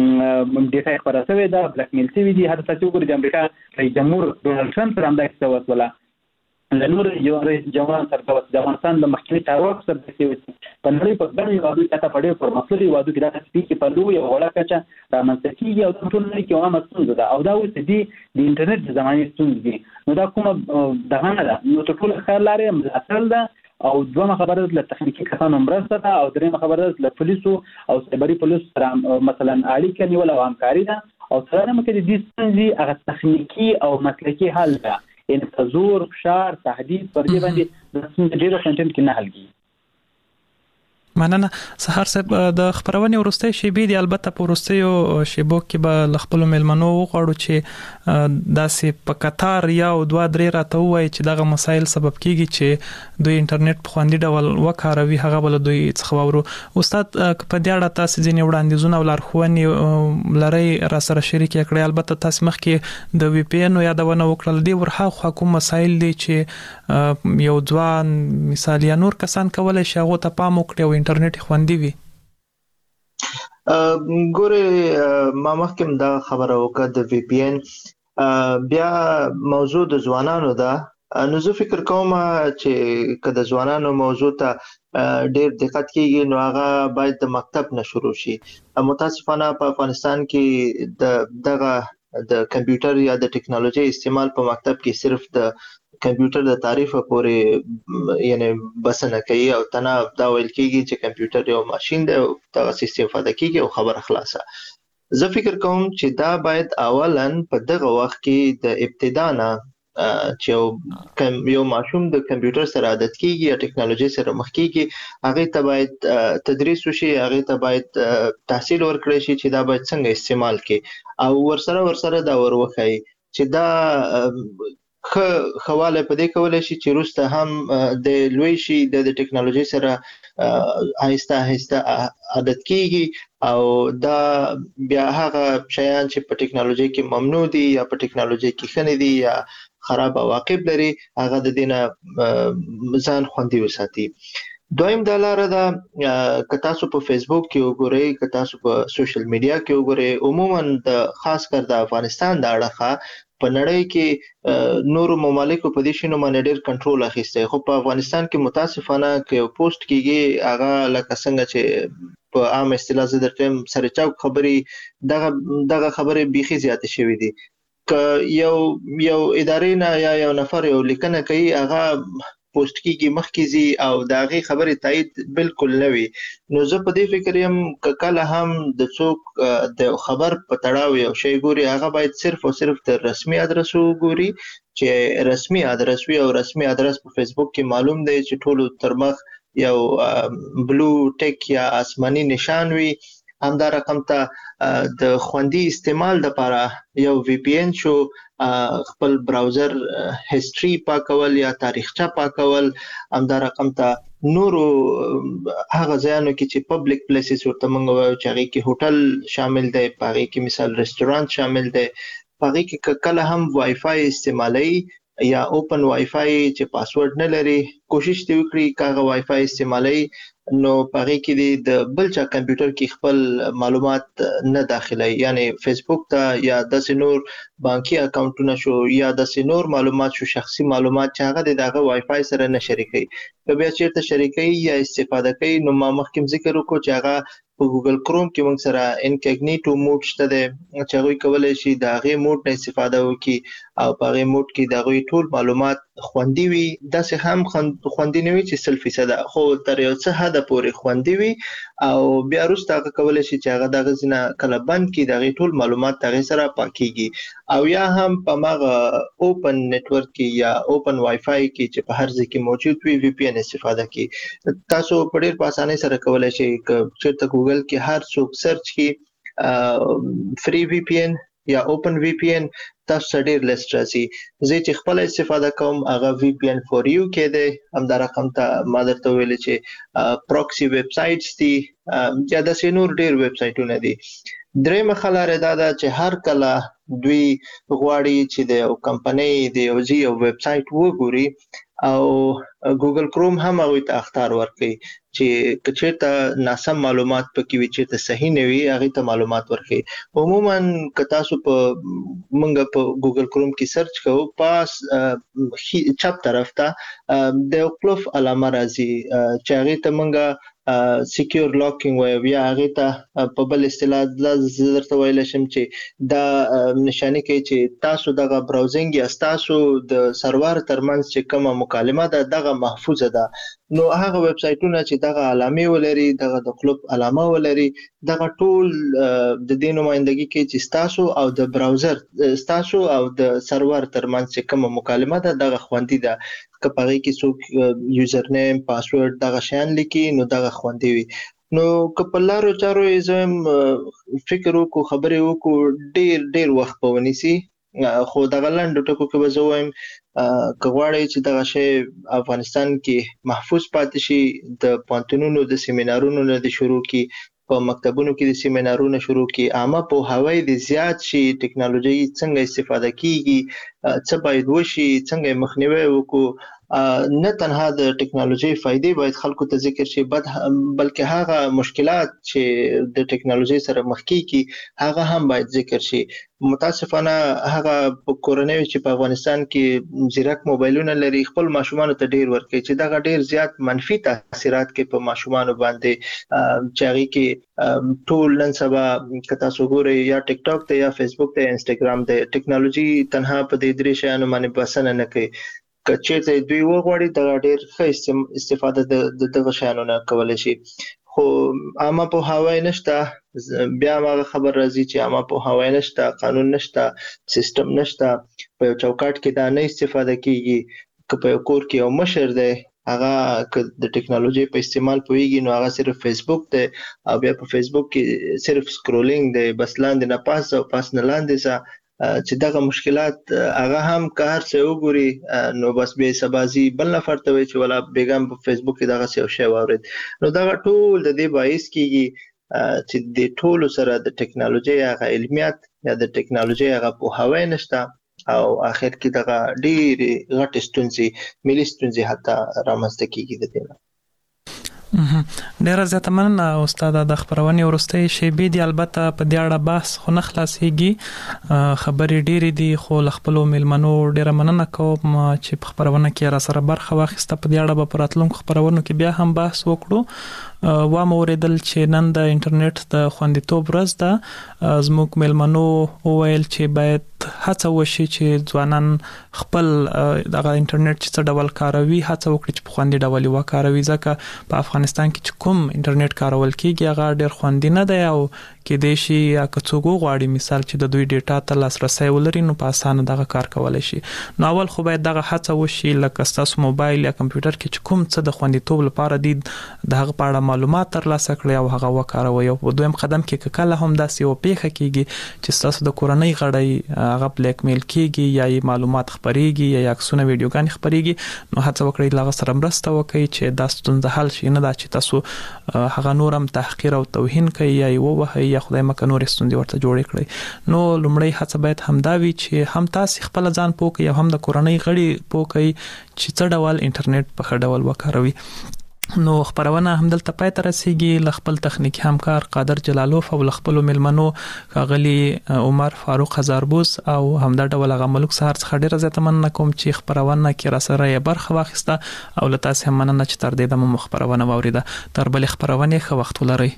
Speaker 1: ډیټا یې خپره شوې ده بلک میل شوي دي حتی تاسې وګورئ د امریکا رئیس جمهور ډونالډ ټرمپ سره همدا کیسه وشوله له نورو رئیس جمهورانو سره د افغانستان د مخکني چارواکو سره داسې وشي په نړۍ په ګڼو هېوادو کې حتی په ډېرو پرمختللو هېوادو کې دغسې پیښې په لویه او وړه کچه رامنځته کېږي او دا ټول نړۍ کې یو عامه ستونزه ده او دا اوس د انټرنیټ د زمانې ستونزې دي نو دا کومه دغه نه ده نو تر ټولو ښه لاره یې ملاتړ ده او دویمه خبره د تخنیکی کسانو مرسته ده او دریمه خبره د پولیسو او سایبري پولیسو سره مثلا اړیکه نیول او همکاري ده او څلورمه کې د دې ستونزې هغه تخنیکی او مسلکي حل ده یعنی تزور فشار تهدید پر دې باندې د څنګه ډیرو کنټینټ کې نه حل کیږي.
Speaker 2: مننه. سحر صاحب د خبرونې ورستۍ شیبې دی البته په ورستیو شیبو کې به خپل ملمنو وغواړو چې داسې په قطار یا او 2-3 راته وایي چې دغه مسایل سبب کیږي چې دوی انټرنیټ په خوندي ډول وکاروي هغه بل دوی څخه وورو. استاد په دې اړه تاسو ځینې وړاندیزونه او لارښوونې لري را سره شریک کړئ. البته تاسو مخکې د وی پی ان یادونه وکړل دی ورخه کوم مسایل دي چې یو ځوان مثال یا نور کسان کولای شي هغه ته پام وکړي او انټرنیټ خوندي وي.
Speaker 3: ګوره ما مخکې دا خبره وکړه د وی پی ان بیا موضوع د ځوانانو ده نو زه فکر کوم چې که د ځوانانو موضوع ته ډېر دقت کیږي نو هغه باید د مکتب نه شروع شي. متاسفانه په افغانستان کې دغه د کمپیوټر یا د ټیکنالوژي استعمال په مکتب کې صرف د کمپیوټر د تعریف پورې یعنی بسنه کوي او تنه دا ویل کیږي چې کمپیوټر یو ماشين دی او دا سیستم استفاده کیږي او خبره خلاصه. زه فکر کوم چې دا باید اولن په دغه وخت کې د ابتدا نه چې یو ماشوم د کمپیوټر سره عادت کیږي یا ټیکنالوژي سره مخ کیږي هغه ته باید تدریس وشي هغه ته باید تحصیل ورکړي شي چې دا باید څنګه استعمال کړي او ورسره دا وروخی چې دا خواله په دې کولای شي چې روسته هم د لوی شي د ټیکنالوژي سره آهسته عادت کیږي او دا بیا هغه شیان چې په ټیکنالوژي کې ممنوع دي یا په ټیکنالوژي کې خنې دي یا خراب عواقب لري هغه د دینه ځان خوندي وساتي. دویم د لاره دا که تاسو په فیسبوک کې وګورئ که تاسو په سوشل میډیا کې وګورئ عموما د خاص کر د افغانستان د اړخه په نړۍ کې نورو ممالکو په دې شنو باندې ډېر کنټرول اخیستی خو په افغانستان کې متاسفانه کې پوسټ کیږي هغه لکه څنګه چې په عام اصطلاح د ټیم سره چاو خبري دغه خبرې بيخي زیات شوې دي که یو ادارې نه یا یو نفر یو لیکنه کوي هغه پوسټ کیږي مخکې زی او داغه خبره تایید بالکل نه وي نو زه په دې فکر یم کله هم د څوک د خبر په تړاو یو شی ګوري هغه باید صرف او صرف د رسمي ادرس وګوري چې رسمي ادرس وي او رسمي ادرس په فیسبوک کې معلوم دی چې ټولو ترمخ یو بلو ټیک یا آسماني نشان وي همدا رقم ته د خوندي استعمال لپاره یو وی پی ان شو خپل براوزر هیستوري پاکول یا تاریخچه پاکول همدا رقم ته نورو هغه ځایونو کې چې پبلک پلیسز ورته موږ وایو چې هغه کې هوټل شامل دی هغه کې مثال رستورانت شامل دی هغه کې کله هم وای فای استعمالي یا اوپن وای فای چې پاسورډ نه لري کوشش دی وکړي کاغه وای فای استعمالي نو پاره کې د بل چا کمپیوټر کې خپل معلومات نه داخلي یعنی فیسبوک ته یا د سينور بانکي اکاونټونه شو یا د سينور معلومات شو شخصي معلومات چې هغه دغه وای فای سره نه شریکي کبه چیرته شریکي یا استفاده کوي نو ما مخکې ذکر وکړو چې هغه په ګوګل کروم کې موږ سره انکګنیټو موډ شته دی چې هغه کولای شي د هغه موډ نه استفاده وکړي او په هغه موډ کې د هغه ټول معلومات خوندي وي دا څه هم خوندي نه وي چې 100% خو تر یو څه حد پورې خوندي وي او بیا وروسته هغه کولای شي چې هغه د غزنه کله بند کړي د هغه ټول معلومات هغه سره پاکيږي او یا هم په ماغه اوپن نتورک کې یا اوپن وای فای کې چې په هر ځای کې موجود وي وی پی ان استفاده کوي تاسو په ډېر په اسانۍ سره کولای شئ چې ته ګوګل کې هر څوک سرچ کې فری وی پی ان یا اوپن وی پی ان تاسو ډېر لیست راځي زه چې خپل استفاده کوم هغه وی پی ان فور یو کې دی هم دا رقم ته ما درته ویل چې پروکسي ویب سایټس دي یا د سينور ډېر ویب سایټونه دي درې مخالره دا چې هر کله دوی غواړي چې د کمپنۍ د یو ویب سایټ وګوري او ګوګل کروم هم هغه ته اختیار ورکړي چې کچېرته ناسم معلومات پکې وي چې ته صحیح نه وي هغه ته معلومات ورکړي عموما که تاسو په منګه په ګوګل کروم کې سرچ کوو پاس چپ طرف ته د کلوف علامه راځي چې هغه ته منګه سکیور لاکینګ وایي بیا هغه ته په بل اصطلاح درته ویل شم چې دا نشانی کوي چې تاسو دغه براوزینګ یا تاسو د سرور ترمنځ چې کومه مکالمه ده دغه محفوظه ده. نو هغه ویب سټونه چې دغه علامه ولري دغه د کلوب علامه ولري دغه ټول د دې نمائندګي کوي چې تاسو او د براوزر تاسو او د سرور ترمنځ چې کومه مکالمه ده دغه خوندي ده. که په هغه کې څوک یوزر نیم پاسورډ دغه شان لیکي نو دغه خوندي وي. نو که په لارو چارو یې زم فکر وکړو خبرې وکړو ډیر وخت په ونیسي خو دغه لاندې ټکو کې به زه وایم که غواړئ چې دغه شی افغانستان کې محفوظ پاتې شي د پوهنتونونو د سیمینارونو نه د شروع کی په مکتبونو کې د سیمینارونو شروع کی عامه پوهاوی د زیات شي ټکنالوژي څنګه استفاده کیږي څه باید وشي څنګه مخنیوي وکړو نه تنها د ټکنالوژي فائدې باید خلکو ته ذکر شي بلکې هغه مشکلات چې د ټکنالوژي سره مخ کیږي هغه هم باید ذکر شي. متاسفانه هغه کورنۍ چې په افغانستان کې زیرک موبایلونه لري خپل ماشومان ته ډیر ورکوي چې دا ډیر زیات منفي تاثیرات کوي په ماشومان باندې چې هغه کې ټول نن سبا کتا سوګوري یا ټیک ټاک ته یا فیسبوک ته انستګرام ته ټکنالوژي تنها په دې درې شیانو باندې بسنه نه کوي. کچېرته دوی وغواړي دا ډېر ښه استفاده د دغه شیانو نه کولای شي خو عامه پوهاوی نشته بیا هغه خبر راځي چې عامه پوهاوی نشته قانون نشته سیستم نشته په چوکاټ کې دا نه استفاده کیږي که په کور کې یو مشر دی هغه د ټکنالوژي په استعمال پويږي نو هغه صرف فیسبوک ته او بیا په فیسبوک کې صرف سکرولینګ دی بس لاندې نه پاس او پاس نه لاندې ځه چې دغه مشکلات هغه هم که هر څه وګوري نو بس به سبازي بل نفر ته وي چې ولا بیګم په فیسبوک کې دغه څه شی واورید نو دغه ټول د دې باعث کیږي چې د ټولو سره د ټکنالوژي هغه علمیت یا د ټکنالوژي هغه پوهاوی نشته او اخر کې دغه ډېر غټ ستونزې ملي ستونزې حتی رامنځته کیږي د دې
Speaker 2: ډیره زیاته مننه استاد د خبرونې ورستۍ شیبې دی البته په دې اړه بحث خو نه خلاصيږي خبرې ډېرې دي خو خپل ملمنو ډیره مننه کوم چې په خبرونه کې را سره برخه واخیسته په دې اړه به پراتلونکو خبرونو کې بیا هم بحث وکړو و موریدل چې نن د انټرنیټ د خوندیتوب ورځ ده زموږ ملمنو وویل چې باید هڅه وشي چې ځوانان خپل دغه انټرنیټ چې څه ډول کاروي هڅه وکړي چې په خوندي ډول وکاروي ځکه په افغانستان کې چې کوم انټرنیټ کارول کیږي هغه ډېر خوندي نه دی او کې د شي یا کڅوغو غواړي مثال چې د دوی ډیټا ته لاسرسي ولري نو په اسانه دغه کار کولای شي نو اول خو باید دغه هڅه وشي لکه تاسو موبایل یا کمپیوټر کې چې کوم څه د خوندیتوب لپاره دي دغه په اړه معلومات ترلاسه کړئ او هغه وکاروي او په دویم قدم کې کله هم داسې یو پیښه کیږي چې تاسو د کورنۍ غړي هغه بلیک میل کیږي یا معلومات خبريږي یا عکسونه ویډیوګان خبريږي نو هڅه وکړئ لغه سره مرسته وکړئ چې دا ستونزه حل شي نه دا چې تاسو هغه نورم تحقیر او توهین کوي یا ووهي یا خدای مکه نور ستونزې ورته جوړې کړئ نو لومړی هڅه باید همدا وي چې هم تاسو خپل ځان پوکي او هم د کورنۍ غړي پوکي چې څه ډول انټرنیټ په ډول وکاروي نو خبرونه همدلته پای ته رسیږي خپل تخنیکی همکار قادر جلالوف او خپل ملمنو غلي عمر فاروق هزاربوس او همدا ډول غملک سهار څخه ډیره زیاته مننه کوم چې خبرونه کې را سره یې برخه واخیسته او له تاسو هم مننه چې تر دې د مخبرونه واوریده تر بل خبرونه خو وخت ولرئ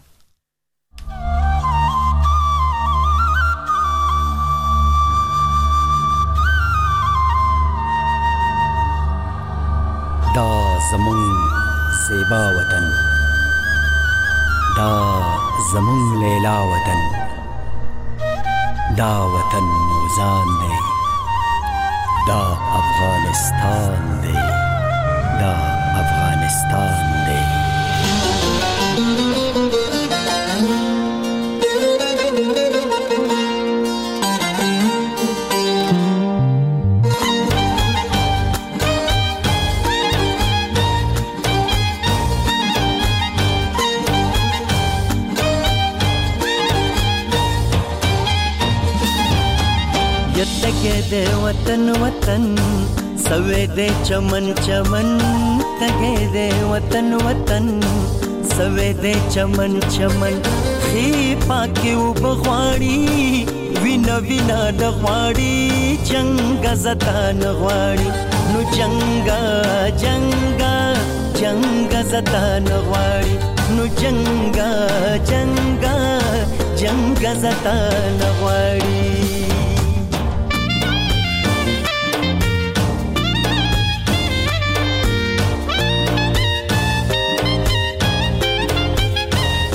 Speaker 4: دا زمون زیبا وطن دا زمون لیلا وطن دا وطن موزان دی دا افغانستان دی دا افغانستان دی
Speaker 5: دے وطن وطن سوے دے چمن چمن تگے دے وطن وطن سوے دے چمن چمن خی پاکی و بغواړي وینا وینا دغواړي جنگ زتا نغواړي نو جنگا جنگا جنگ زتا نغواړي نو جنگا جنگا جنگ زتا نغواړي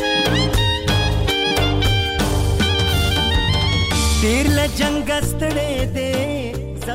Speaker 5: تیر له جنگ ستړې